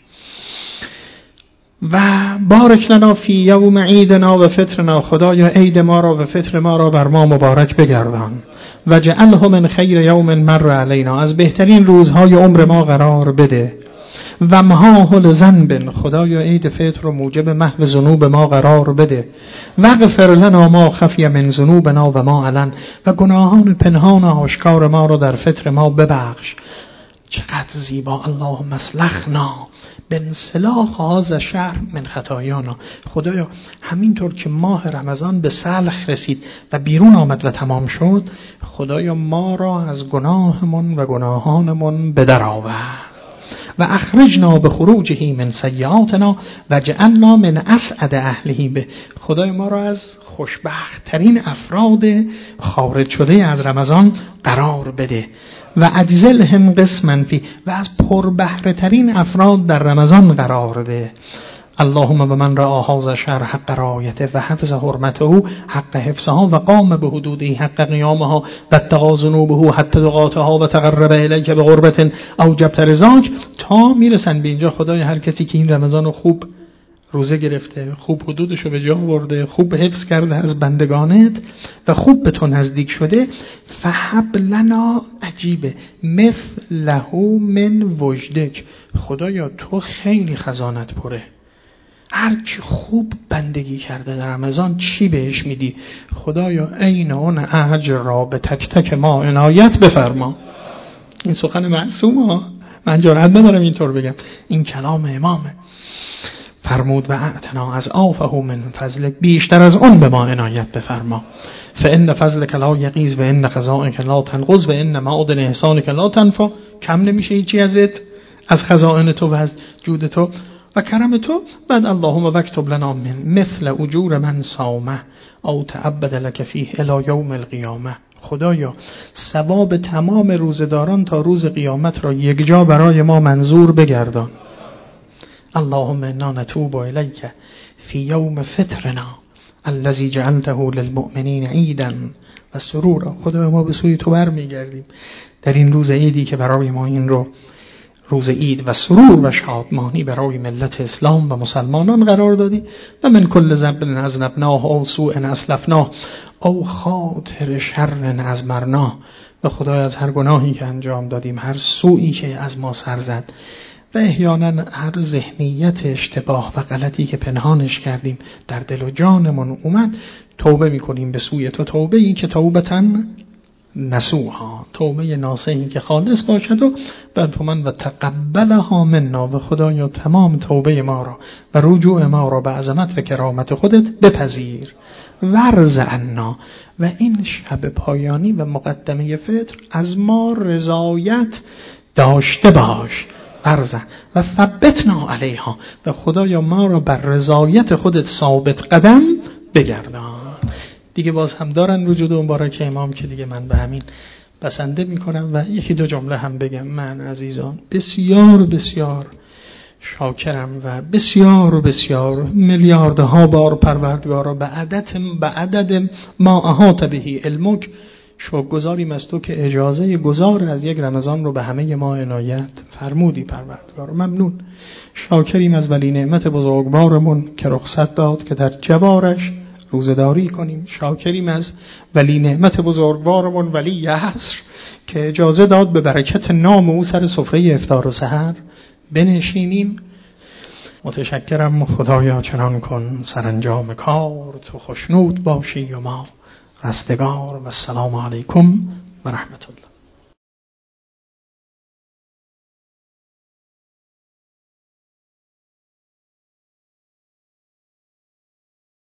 و بارک لنا فی یوم عیدنا و فطرنا. خدایا عید ما را و فطر ما را بر ما مبارک بگردان. و جعله من خیر یوم مر علینا. از بهترین روزهای عمر ما قرار بده. و محاه لذنب. خدایا عید فطر رو موجب محو ذنوب ما قرار بده. و اغفر لنا ما خفی من ذنوبنا و ما علن. و گناهان پنهان و آشکار ما رو در فطر ما ببخش. چقدر زیبا. اللهم اصلحنا بانسلاخ هذا الشهر من خطایانا. خدایا همینطور که ماه رمضان به صلح رسید و بیرون آمد و تمام شد، خدایا ما را از گناهمون و گناهانمون بدر آور. و اخرجنا به خروجه من سیئاتنا و جعلنا من اسعد اهله به. خدای ما را از خوشبخت ترین افراد خارج شده از رمضان قرار بده. و اجزلهم قسما فی. و از پربهره ترین افراد در رمضان قرار ده. اللهم و من رعا هذا شهر حق رعایته و حفظ حرمته حق حفظها و قام به حدوده حق قیامها و اتقا ذنوبه حتی تقاطها و تقرب الیک به قربت اوجبت رضاک. تا میرسن به اینجا خدای هر کسی که این رمضان رو خوب روزه گرفته، خوب حدودشو به جا برده، خوب حفظ کرده از بندگانت و خوب به تو نزدیک شده، فهب لنا عجیبه مثله من وجدک. خدایا تو خیلی خزانت پره، هر کی خوب بندگی کرده در رمضان چی بهش میدی؟ خدایا عین اون اجر را به تک تک ما عنایت بفرما. این سخن معصوم ها، من جرئت ندارم اینطور بگم، این کلام امامه. فرمود و اعتنا از آفه من فضلک، بیشتر از اون به ما عنایت بفرما. فان فضلک لا یغیظ و ان خزائنک لا تنقض و ان معادن احسانک لا تنفع. کم نمیشه هیچی ازت، از خزائن تو و از جود تو و کرم تو. بعد اللهم وکتب لنا من مثل اجور من صامه او تعبد لك فیه الی یوم القیامه. خدایا ثواب تمام روزداران تا روز قیامت را یک جا برای ما منظور بگردان. اللهم انا نتوب الیک فی یوم فطرنا الذی جعلته للمؤمنین عیدا و سرورا. خدایا ما به سوی تو برمیگردیم در این روز عیدی که برای ما این رو روز عید و سرور و شادمانی برای ملت اسلام و مسلمانان قرار دادی. و من کل ذنب اذنبناه او سوء اسلفناه او خاطر شر ازمرناه. و خدای از هر گناهی که انجام دادیم، هر سوئی که از ما سر زد و احیانا هر ذهنیت اشتباه و غلطی که پنهانش کردیم در دل و جانمون اومد، توبه میکنیم به سوی تو، توبه این که توبتن نسوها، توبه ناصحی که خالص باشد. و بعد من و تقبلها منا، و خدایا تمام توبه ما را و رجوع ما را به عظمت و کرامت خودت بپذیر. ورز عنا، و این شب پایانی و مقدمه فطر از ما رضایت داشته باش. ورز و ثبتنا علیها، و خدایا ما را بر رضایت خودت ثابت قدم بگردان. دیگه باز هم دارن وجود مبارک امام که دیگه من به همین بسنده میکنم و یکی دو جمله هم بگم. من عزیزان بسیار بسیار شاکرم و بسیار و بسیار میلیاردها بار پروردگارا به عدد به عدد ما احاط بهی علمک شکرگزاریم از تو که اجازه گذار از یک رمضان رو به همه ما عنایت فرمودی. پروردگار ممنون، شاکریم از ولی نعمت بزرگوارمون که رخصت داد که در جوارش روزداری کنیم. شاکریم از ولی نعمت بزرگوارمون ولی عصر که اجازه داد به برکت نام او سر سفره افطار و سحر بنشینیم. متشکرم. خدایا چنان کن سرانجام کار تو خوشنود باشی و ما رستگار. و السلام علیکم و رحمت الله.